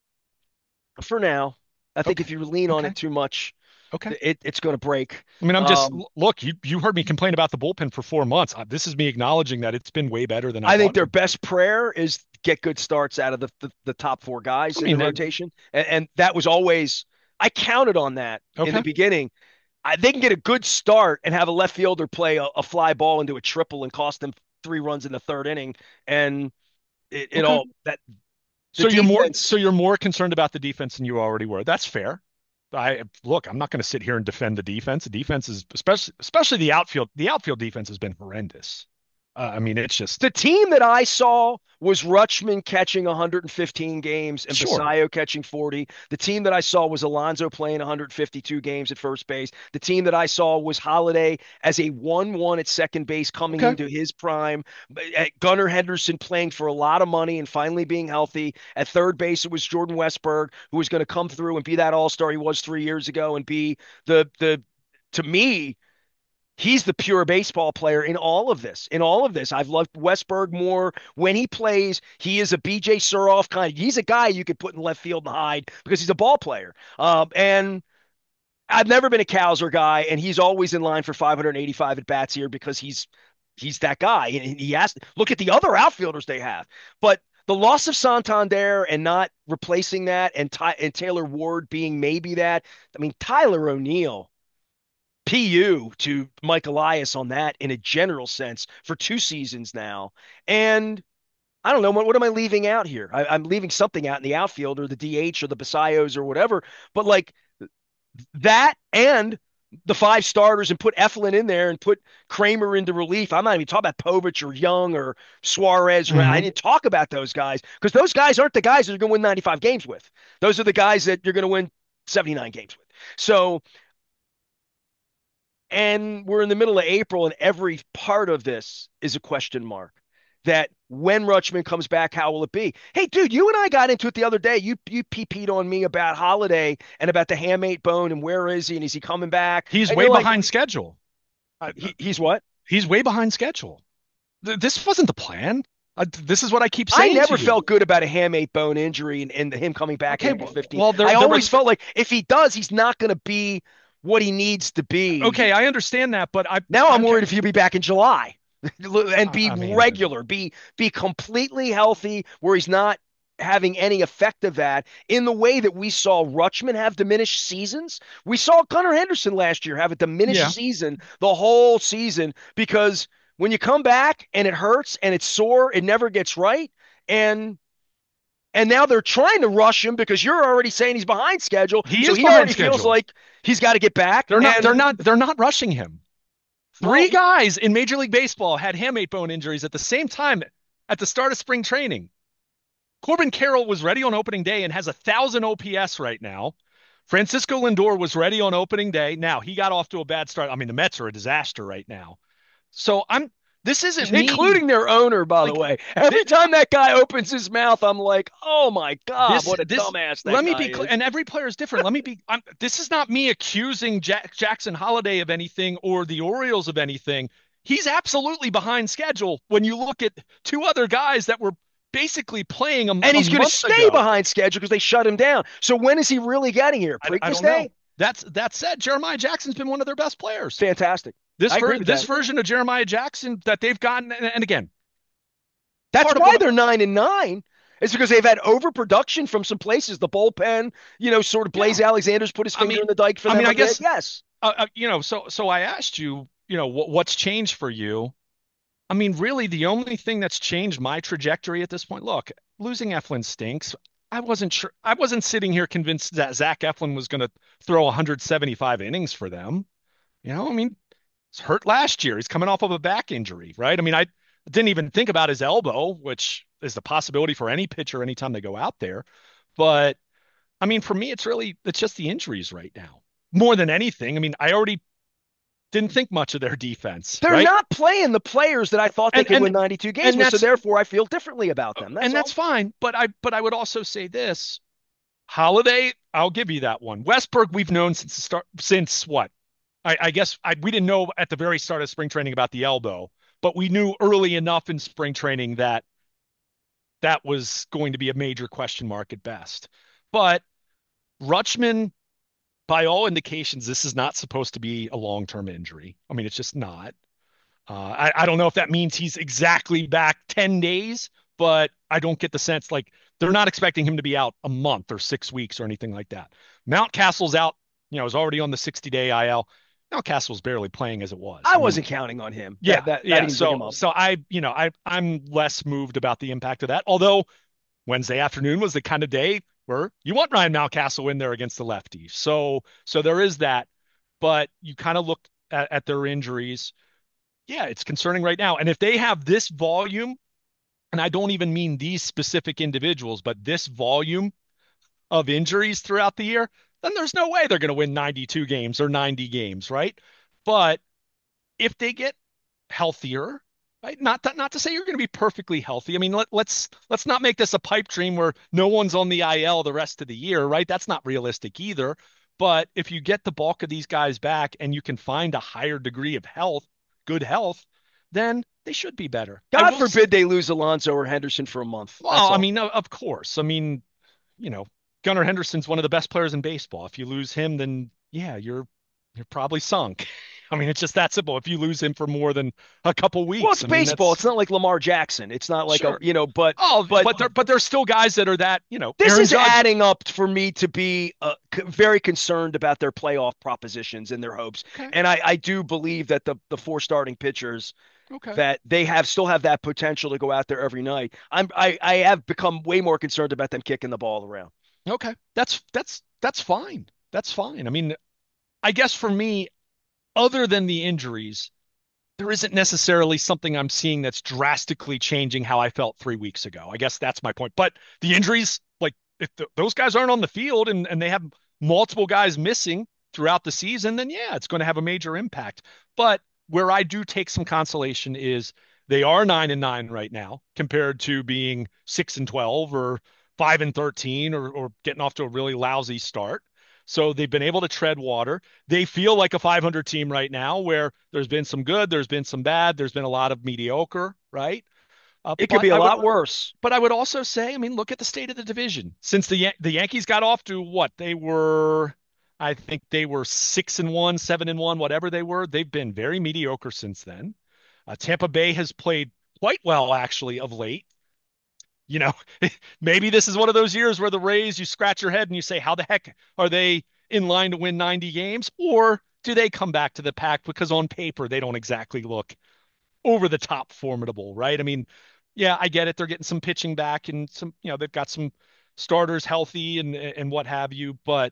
for now. I think Okay. if you lean on Okay. it too much, Okay. it, it's going to break. I mean, I'm just Um, look. You you heard me complain about the bullpen for four months. Uh, This is me acknowledging that it's been way better than I I think thought it their would be. best prayer is get good starts out of the the, the top four guys I in the mean, uh, rotation, and, and that was always I counted on that in the okay. beginning. I, they can get a good start and have a left fielder play a, a fly ball into a triple and cost them three runs in the third inning, and it, it Okay. all that the So you're more defense. so you're more concerned about the defense than you already were. That's fair. I look, I'm not going to sit here and defend the defense. The defense is especially especially the outfield. The outfield defense has been horrendous. Uh, I mean, it's just The team that I saw was Rutschman catching one hundred fifteen games and sure. Basayo catching forty. The team that I saw was Alonso playing one hundred fifty-two games at first base. The team that I saw was Holiday as a one one at second base coming Okay. into his prime. Gunnar Henderson playing for a lot of money and finally being healthy. At third base, it was Jordan Westberg who was going to come through and be that all-star he was three years ago and be the the to me he's the pure baseball player in all of this. In all of this, I've loved Westberg more when he plays. He is a B J Suroff kind of. He's a guy you could put in left field and hide because he's a ball player. Um, and I've never been a Cowser guy, and he's always in line for five hundred eighty-five at bats here because he's he's that guy. And he has to look at the other outfielders they have, but. The loss of Santander and not replacing that, and Ty, and Taylor Ward being maybe that. I mean, Tyler O'Neill P U to Mike Elias on that in a general sense for two seasons now. And I don't know, what, what am I leaving out here? I, I'm leaving something out in the outfield or the D H or the Basayos or whatever. But like that and the five starters and put Eflin in there and put Kramer into relief. I'm not even talking about Povich or Young or Suarez. Or, I Hmm. didn't talk about those guys because those guys aren't the guys that are going to win ninety-five games with. Those are the guys that you're going to win seventy-nine games with. So and we're in the middle of April, and every part of this is a question mark. That when Rutschman comes back, how will it be? Hey, dude, you and I got into it the other day. You you P P'd on me about Holiday and about the hamate bone and where is he and is he coming back? He's And way you're like, behind schedule. I, he, he's what? he's way behind schedule. Th- This wasn't the plan. Uh, this is what I keep I saying to never you. felt good about a hamate bone injury and, and him coming back in Okay, April well, fifteenth. well there I there were always felt like if he does, he's not going to be what he needs to be. okay. I understand that, but I Now I'm I'm worried if he'll be back in July and I be I mean, regular, be be completely healthy where he's not having any effect of that in the way that we saw Rutschman have diminished seasons. We saw Gunnar Henderson last year have a diminished yeah. season the whole season because when you come back and it hurts and it's sore, it never gets right. And and now they're trying to rush him because you're already saying he's behind schedule. He So is he behind already feels schedule. like he's got to get back. They're not they're And not they're not rushing him. well, Three guys in Major League Baseball had hamate bone injuries at the same time at the start of spring training. Corbin Carroll was ready on opening day and has a thousand O P S right now. Francisco Lindor was ready on opening day. Now he got off to a bad start. I mean, the Mets are a disaster right now. So I'm. This isn't me. including their owner, by the Like way. Every th- time that guy opens his mouth, I'm like, oh my God, this. what a This. dumbass that Let me guy be clear. is. And every player is different. Let me be. I'm, this is not me accusing Jack, Jackson Holiday of anything or the Orioles of anything. He's absolutely behind schedule when you look at two other guys that were basically playing a, And a he's going to month stay ago. behind schedule because they shut him down. So when is he really getting here? I, I Preakness don't know. Day? That's that said, Jeremiah Jackson's been one of their best players. Fantastic. This I agree ver- with this that. version of Jeremiah Jackson that they've gotten, and, and again, That's part of why what they're nine and nine. It's because they've had overproduction from some places. The bullpen, you know, sort of yeah. Blaze Alexander's put his I finger mean, in the dike for I them mean, a I bit. guess Yes. uh, uh, you know, so so I asked you, you know, what, what's changed for you? I mean, really, the only thing that's changed my trajectory at this point, look, losing Eflin stinks. I wasn't sure. I wasn't sitting here convinced that Zach Eflin was going to throw one hundred seventy-five innings for them. You know, I mean, he's hurt last year. He's coming off of a back injury, right? I mean, I didn't even think about his elbow, which is the possibility for any pitcher anytime they go out there. But I mean, for me, it's really it's just the injuries right now more than anything. I mean, I already didn't think much of their defense, They're right? not playing the players that I thought they And could and win ninety-two games and with, so that's therefore I feel differently about them. That's and that's all. fine. But I but I would also say this: Holiday, I'll give you that one. Westberg, we've known since the start since what? I, I guess I, we didn't know at the very start of spring training about the elbow, but we knew early enough in spring training that that was going to be a major question mark at best. But Rutschman, by all indications, this is not supposed to be a long-term injury. I mean, it's just not. Uh, I, I don't know if that means he's exactly back ten days, but I don't get the sense like they're not expecting him to be out a month or six weeks or anything like that. Mountcastle's out, you know, is already on the sixty day I L. Mountcastle's barely playing as it was. I I mean, wasn't counting on him. yeah, That that I yeah. didn't bring So, him up. so I, you know, I, I'm less moved about the impact of that. Although Wednesday afternoon was the kind of day where you want Ryan Mountcastle in there against the lefty. So, so there is that. But you kind of look at, at their injuries. Yeah, it's concerning right now. And if they have this volume, and I don't even mean these specific individuals, but this volume of injuries throughout the year, then there's no way they're going to win ninety-two games or ninety games, right? But if they get healthier, right? Not that, not to say you're going to be perfectly healthy. I mean, let, let's let's not make this a pipe dream where no one's on the I L the rest of the year, right? That's not realistic either. But if you get the bulk of these guys back and you can find a higher degree of health, good health, then they should be better. I God will say, forbid they lose Alonso or Henderson for a month. That's well, I all. mean, of course. I mean, you know, Gunnar Henderson's one of the best players in baseball. If you lose him, then yeah, you're you're probably sunk. I mean, it's just that simple. If you lose him for more than a couple Well, weeks, it's I mean, baseball. that's It's not like Lamar Jackson. It's not like a sure. you know, but Oh, but but there, but there's still guys that are that, you know, this Aaron is Judge. adding up for me to be uh, c- very concerned about their playoff propositions and their hopes. Okay, And I, I do believe that the the four starting pitchers okay, that they have still have that potential to go out there every night. I'm I, I have become way more concerned about them kicking the ball around. okay. That's that's that's fine. That's fine. I mean, I guess for me, other than the injuries, there isn't necessarily something I'm seeing that's drastically changing how I felt three weeks ago. I guess that's my point. But the injuries, like if the, those guys aren't on the field and, and they have multiple guys missing throughout the season, then yeah, it's going to have a major impact. But where I do take some consolation is they are nine and nine right now compared to being six and twelve or five and thirteen or, or getting off to a really lousy start. So they've been able to tread water. They feel like a five hundred team right now where there's been some good, there's been some bad, there's been a lot of mediocre, right? Uh, It could but be a I would lot worse. but I would also say, I mean, look at the state of the division. Since the Yan- the Yankees got off to what they were, I think they were six and one, seven and one, whatever they were. They've been very mediocre since then. Uh, Tampa Bay has played quite well actually of late. You know, maybe this is one of those years where the Rays, you scratch your head and you say, how the heck are they in line to win ninety games? Or do they come back to the pack because on paper they don't exactly look over the top formidable, right? I mean, yeah, I get it. They're getting some pitching back and some, you know, they've got some starters healthy and and what have you, but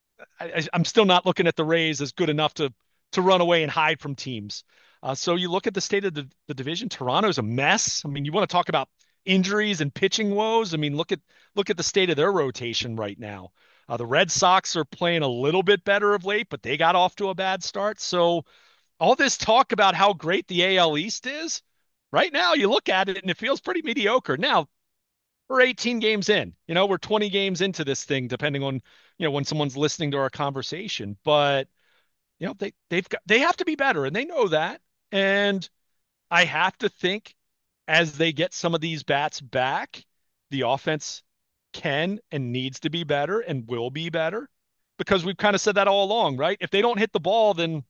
I, I'm still not looking at the Rays as good enough to to run away and hide from teams. Uh, so you look at the state of the, the division. Toronto's a mess. I mean, you want to talk about injuries and pitching woes. I mean, look at look at the state of their rotation right now. Uh, the Red Sox are playing a little bit better of late, but they got off to a bad start. So all this talk about how great the A L East is, right now you look at it and it feels pretty mediocre. Now, we're eighteen games in. You know, we're twenty games into this thing, depending on, you know, when someone's listening to our conversation. But, you know, they they've got they have to be better and they know that. And I have to think as they get some of these bats back, the offense can and needs to be better and will be better because we've kind of said that all along, right? If they don't hit the ball, then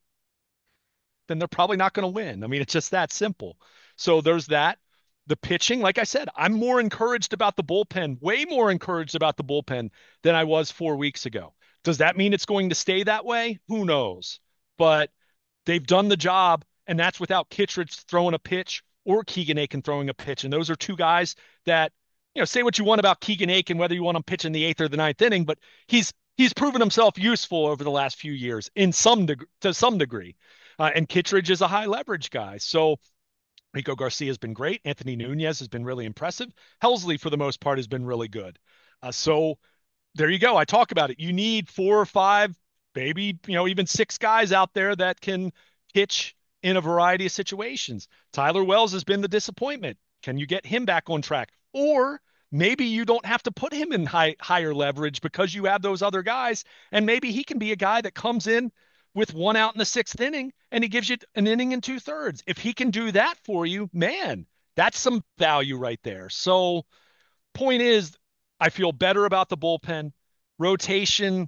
then they're probably not going to win. I mean, it's just that simple. So there's that. The pitching, like I said, I'm more encouraged about the bullpen, way more encouraged about the bullpen than I was four weeks ago. Does that mean it's going to stay that way? Who knows? but they've done the job, and that's without Kittredge throwing a pitch or Keegan Aiken throwing a pitch. And those are two guys that, you know, say what you want about Keegan Aiken, whether you want him pitching the eighth or the ninth inning, but he's he's proven himself useful over the last few years in some deg- to some degree. Uh, and Kittredge is a high leverage guy. So Rico Garcia has been great. Anthony Nunez has been really impressive. Helsley, for the most part, has been really good. Uh, so there you go. I talk about it. You need four or five, maybe, you know, even six guys out there that can pitch in a variety of situations. Tyler Wells has been the disappointment. Can you get him back on track? Or maybe you don't have to put him in high, higher leverage because you have those other guys, and maybe he can be a guy that comes in with one out in the sixth inning and he gives you an inning and two thirds. If he can do that for you, man, that's some value right there. So point is, I feel better about the bullpen. Rotation,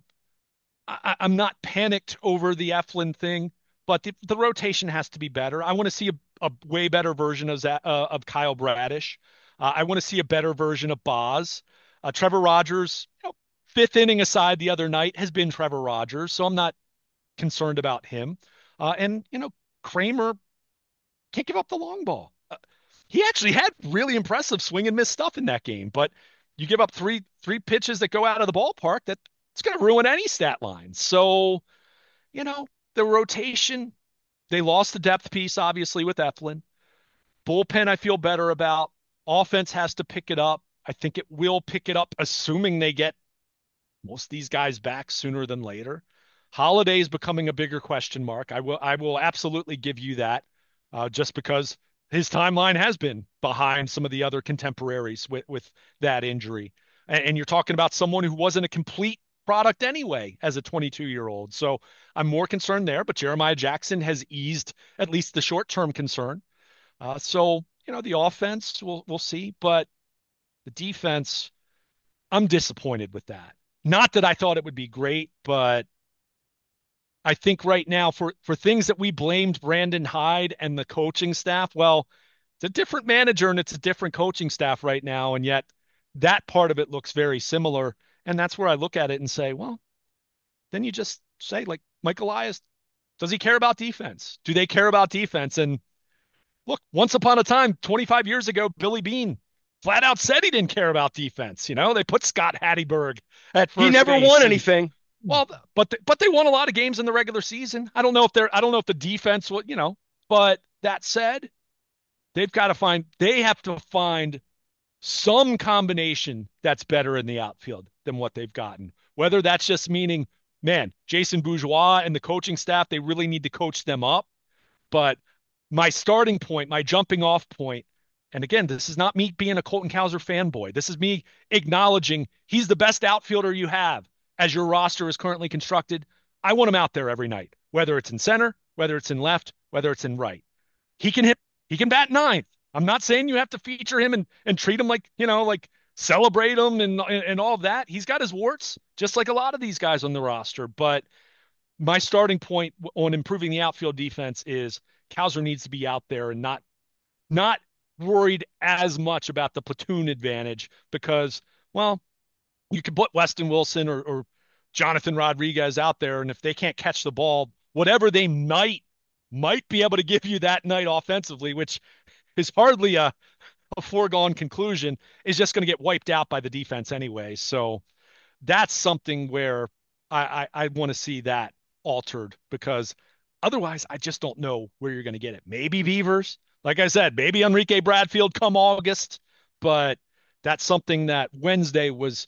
I, I'm not panicked over the Eflin thing, but the, the rotation has to be better. I want to see a, a way better version of that, uh, of Kyle Bradish. Uh, I want to see a better version of Boz. Uh, Trevor Rogers, you know, fifth inning aside the other night, has been Trevor Rogers, so I'm not concerned about him. Uh, and you know, Kramer can't give up the long ball. Uh, he actually had really impressive swing and miss stuff in that game, but you give up three three pitches that go out of the ballpark, that it's going to ruin any stat line. So, you know, the rotation, they lost the depth piece, obviously, with Eflin. Bullpen, I feel better about. Offense has to pick it up. I think it will pick it up, assuming they get most of these guys back sooner than later. Holiday is becoming a bigger question mark. I will I will absolutely give you that, uh, just because his timeline has been behind some of the other contemporaries with, with that injury. And, and you're talking about someone who wasn't a complete product anyway as a twenty-two year old. So I'm more concerned there, but Jeremiah Jackson has eased at least the short term concern. Uh, so, you know, the offense, we'll, we'll see, but the defense, I'm disappointed with that. Not that I thought it would be great, but I think right now for for things that we blamed Brandon Hyde and the coaching staff, well, it's a different manager and it's a different coaching staff right now, and yet that part of it looks very similar. And that's where I look at it and say, well, then you just say, like, Mike Elias, does he care about defense? Do they care about defense? And look, once upon a time, twenty-five years ago, Billy Beane flat out said he didn't care about defense. You know, they put Scott Hatteberg at He first never won base, and anything. well, but they, but they won a lot of games in the regular season. I don't know if they're I don't know if the defense will, you know, but that said, they've got to find they have to find some combination that's better in the outfield than what they've gotten. Whether that's just meaning, man, Jason Bourgeois and the coaching staff, they really need to coach them up. But my starting point, my jumping off point, and again, this is not me being a Colton Cowser fanboy. This is me acknowledging he's the best outfielder you have as your roster is currently constructed. I want him out there every night, whether it's in center, whether it's in left, whether it's in right. He can hit, he can bat ninth. I'm not saying you have to feature him and, and treat him like, you know, like celebrate him and, and, and all of that. He's got his warts, just like a lot of these guys on the roster. But my starting point on improving the outfield defense is Cowser needs to be out there and not not worried as much about the platoon advantage because, well, you could put Weston Wilson or, or Jonathan Rodriguez out there, and if they can't catch the ball, whatever they might might be able to give you that night offensively, which is hardly a, a foregone conclusion, is just going to get wiped out by the defense anyway. So that's something where I, I, I want to see that altered because otherwise I just don't know where you're going to get it. Maybe Beavers, like I said, maybe Enrique Bradfield come August, but that's something that Wednesday was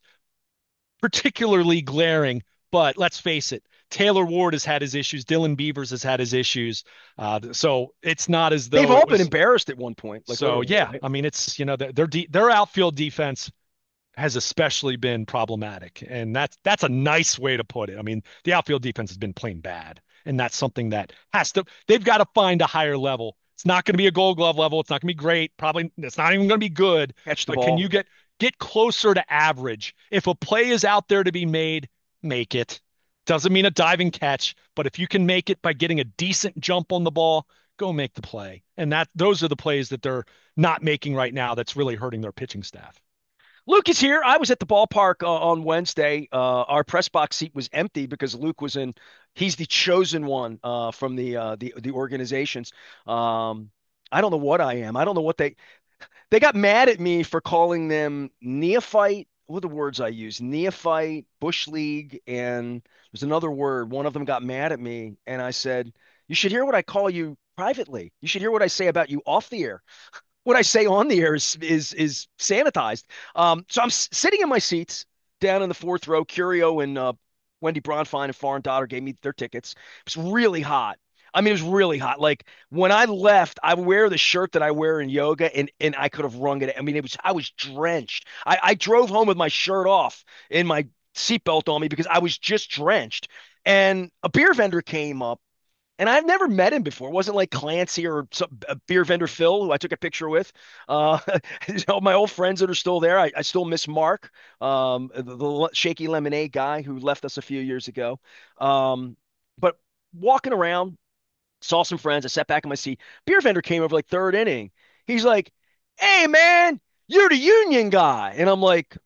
particularly glaring. But let's face it, Taylor Ward has had his issues. Dylan Beavers has had his issues. Uh, so it's not as They've though all it been was. embarrassed at one point. Like So literally, yeah, right? I mean, it's, you know, their their, de- their outfield defense has especially been problematic. And that's that's a nice way to put it. I mean, the outfield defense has been plain bad. And that's something that has to they've got to find a higher level. It's not going to be a gold glove level. It's not going to be great. Probably it's not even going to be good. Catch the But can you ball. get get closer to average? If a play is out there to be made, make it. Doesn't mean a diving catch, but if you can make it by getting a decent jump on the ball, go make the play. And that those are the plays that they're not making right now that's really hurting their pitching staff. Luke is here. I was at the ballpark uh, on Wednesday. Uh, our press box seat was empty because Luke was in. He's the chosen one uh, from the uh, the the organizations. Um, I don't know what I am. I don't know what they they got mad at me for calling them neophyte. What are the words I use? Neophyte, bush league, and there's another word. One of them got mad at me, and I said, "You should hear what I call you privately. You should hear what I say about you off the air. What I say on the air is is is sanitized." Um, so I'm s- sitting in my seats down in the fourth row. Curio and uh, Wendy Bronfine and foreign daughter gave me their tickets. It was really hot. I mean, it was really hot. Like when I left, I wear the shirt that I wear in yoga, and and I could have wrung it. I mean, it was I was drenched. I, I drove home with my shirt off and my seatbelt on me because I was just drenched. And a beer vendor came up and I've never met him before. It wasn't like Clancy or some, a beer vendor Phil, who I took a picture with. Uh, you know, my old friends that are still there. I, I still miss Mark, um, the, the shaky lemonade guy who left us a few years ago. Um, but walking around, saw some friends. I sat back in my seat. Beer vendor came over like third inning. He's like, "Hey man, you're the union guy," and I'm like,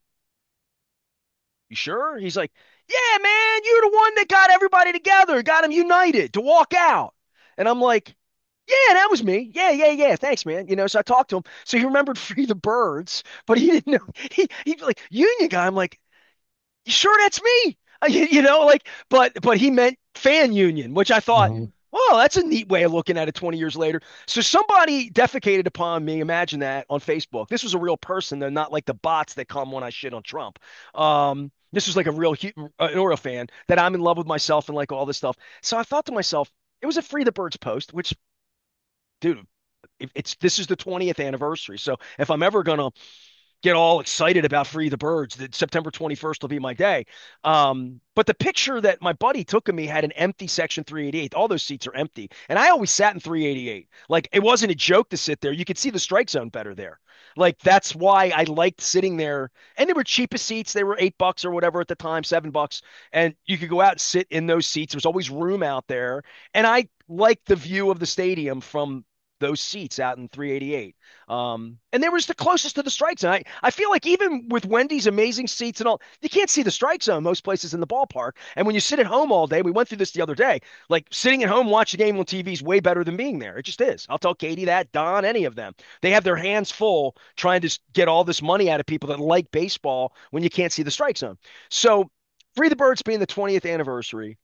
"You sure?" He's like, "Yeah, man, you're the one that got everybody together, got them united to walk out." And I'm like, "Yeah, that was me. Yeah, yeah, yeah. Thanks, man." You know, so I talked to him. So he remembered Free the Birds, but he didn't know. He he's like, "Union guy." I'm like, "You sure that's me?" Uh, You, you know, like, but but he meant fan union, which I thought, Mhm. "Oh, that's a neat way of looking at it twenty years later." So somebody defecated upon me. Imagine that on Facebook. This was a real person. They're not like the bots that come when I shit on Trump. Um, this was like a real hu- uh, an Oriole fan that I'm in love with myself and like all this stuff. So I thought to myself, it was a Free the Birds post, which, dude, if it's this is the twentieth anniversary. So if I'm ever gonna get all excited about Free the Birds, that September twenty-first will be my day. Um, but the picture that my buddy took of me had an empty section three eighty-eight. All those seats are empty. And I always sat in three eighty-eight. Like it wasn't a joke to sit there. You could see the strike zone better there. Like that's why I liked sitting there. And they were cheapest seats. They were eight bucks or whatever at the time, seven bucks. And you could go out and sit in those seats. There's always room out there. And I liked the view of the stadium from those seats out in three eighty-eight. Um, and there was the closest to the strike zone. I, I feel like even with Wendy's amazing seats and all, you can't see the strike zone most places in the ballpark. And when you sit at home all day, we went through this the other day, like sitting at home watching the game on T V is way better than being there. It just is. I'll tell Katie that, Don, any of them. They have their hands full trying to get all this money out of people that like baseball when you can't see the strike zone. So Free the Birds being the twentieth anniversary,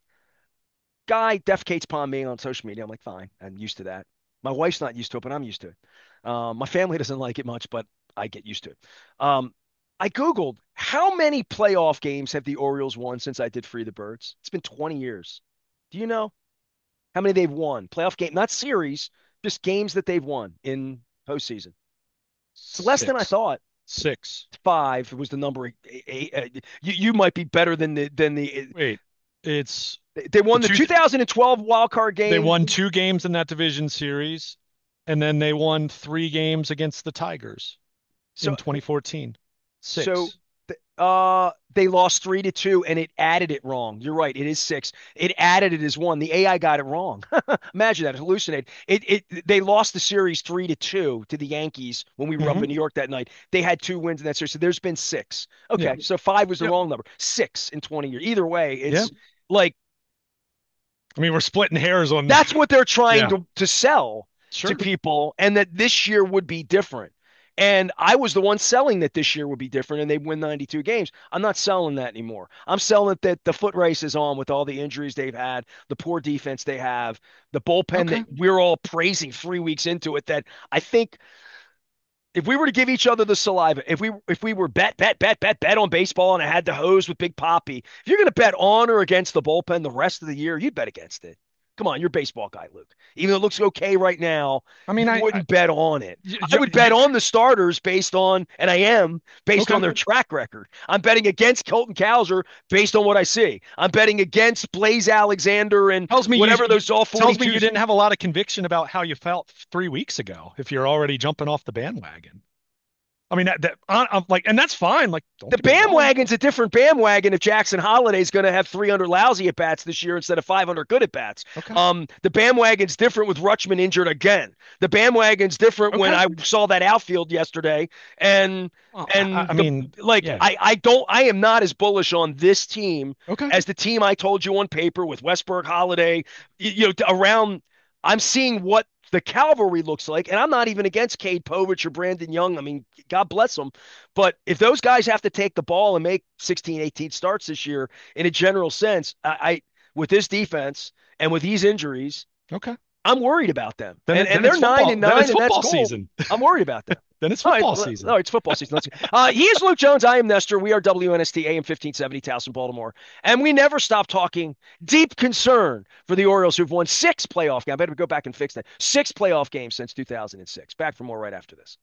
guy defecates upon me on social media. I'm like, fine, I'm used to that. My wife's not used to it, but I'm used to it. Um, my family doesn't like it much, but I get used to it. Um, I Googled how many playoff games have the Orioles won since I did Free the Birds? It's been twenty years. Do you know how many they've won? Playoff game, not series, just games that they've won in postseason. It's less than I Six. thought. Six. Five was the number. You, you might be better than the than the. Wait, it's They the won the two. two thousand twelve wild card They game. won two games in that division series, and then they won three games against the Tigers So in twenty fourteen. So Six. th- uh they lost three to two and it added it wrong. You're right, it is six. It added it as one. The A I got it wrong. Imagine that, hallucinate. It it they lost the series three to two to the Yankees when we were up Hmm. in New York that night. They had two wins in that series. So there's been six. Yeah. Okay, so five was the Yep. wrong number. Six in twenty years. Either way, Yeah. it's like I mean, we're splitting hairs on. that's what they're trying Yeah. to, to sell to Sure. people, and that this year would be different. And I was the one selling that this year would be different and they win ninety-two games. I'm not selling that anymore. I'm selling that the foot race is on with all the injuries they've had, the poor defense they have, the bullpen that Okay. we're all praising three weeks into it. That I think if we were to give each other the saliva, if we if we were bet, bet, bet, bet, bet on baseball and I had the hose with Big Poppy, if you're going to bet on or against the bullpen the rest of the year, you'd bet against it. Come on, you're a baseball guy, Luke. Even though it looks okay right now, I mean, you I, I wouldn't bet on it. y- I y- would bet y- on the starters based on, and I am based on okay. their track record. I'm betting against Colton Cowser based on what I see. I'm betting against Blaze Alexander and Tells me you, whatever you those all tells me you forty-twos. didn't have a lot of conviction about how you felt three weeks ago if you're already jumping off the bandwagon. I mean, that, that I'm like, and that's fine. Like, don't The get me wrong. bandwagon's a different bandwagon if Jackson Holiday's going to have three hundred lousy at bats this year instead of five hundred good at bats. Okay. Um, the bandwagon's different with Rutschman injured again. The bandwagon's different when Okay. I saw that outfield yesterday, and Well, I, and I the mean, like yeah. I I don't I am not as bullish on this team Okay. as the team I told you on paper with Westberg, Holiday, you, you know, around. I'm seeing what the cavalry looks like, and I'm not even against Cade Povich or Brandon Young. I mean, God bless them. But if those guys have to take the ball and make sixteen, eighteen starts this year in a general sense, I, I with this defense and with these injuries, Okay. I'm worried about them. Then, And it, and then they're it's nine football. and Then nine, it's and that's football cool. season. I'm worried about them. Then it's All right, football well, season. no, it's football season. Let's go. Uh, he is Luke Jones. I am Nestor. We are W N S T A M fifteen seventy, Towson, Baltimore. And we never stop talking deep concern for the Orioles, who've won six playoff games. I better go back and fix that. Six playoff games since two thousand six. Back for more right after this.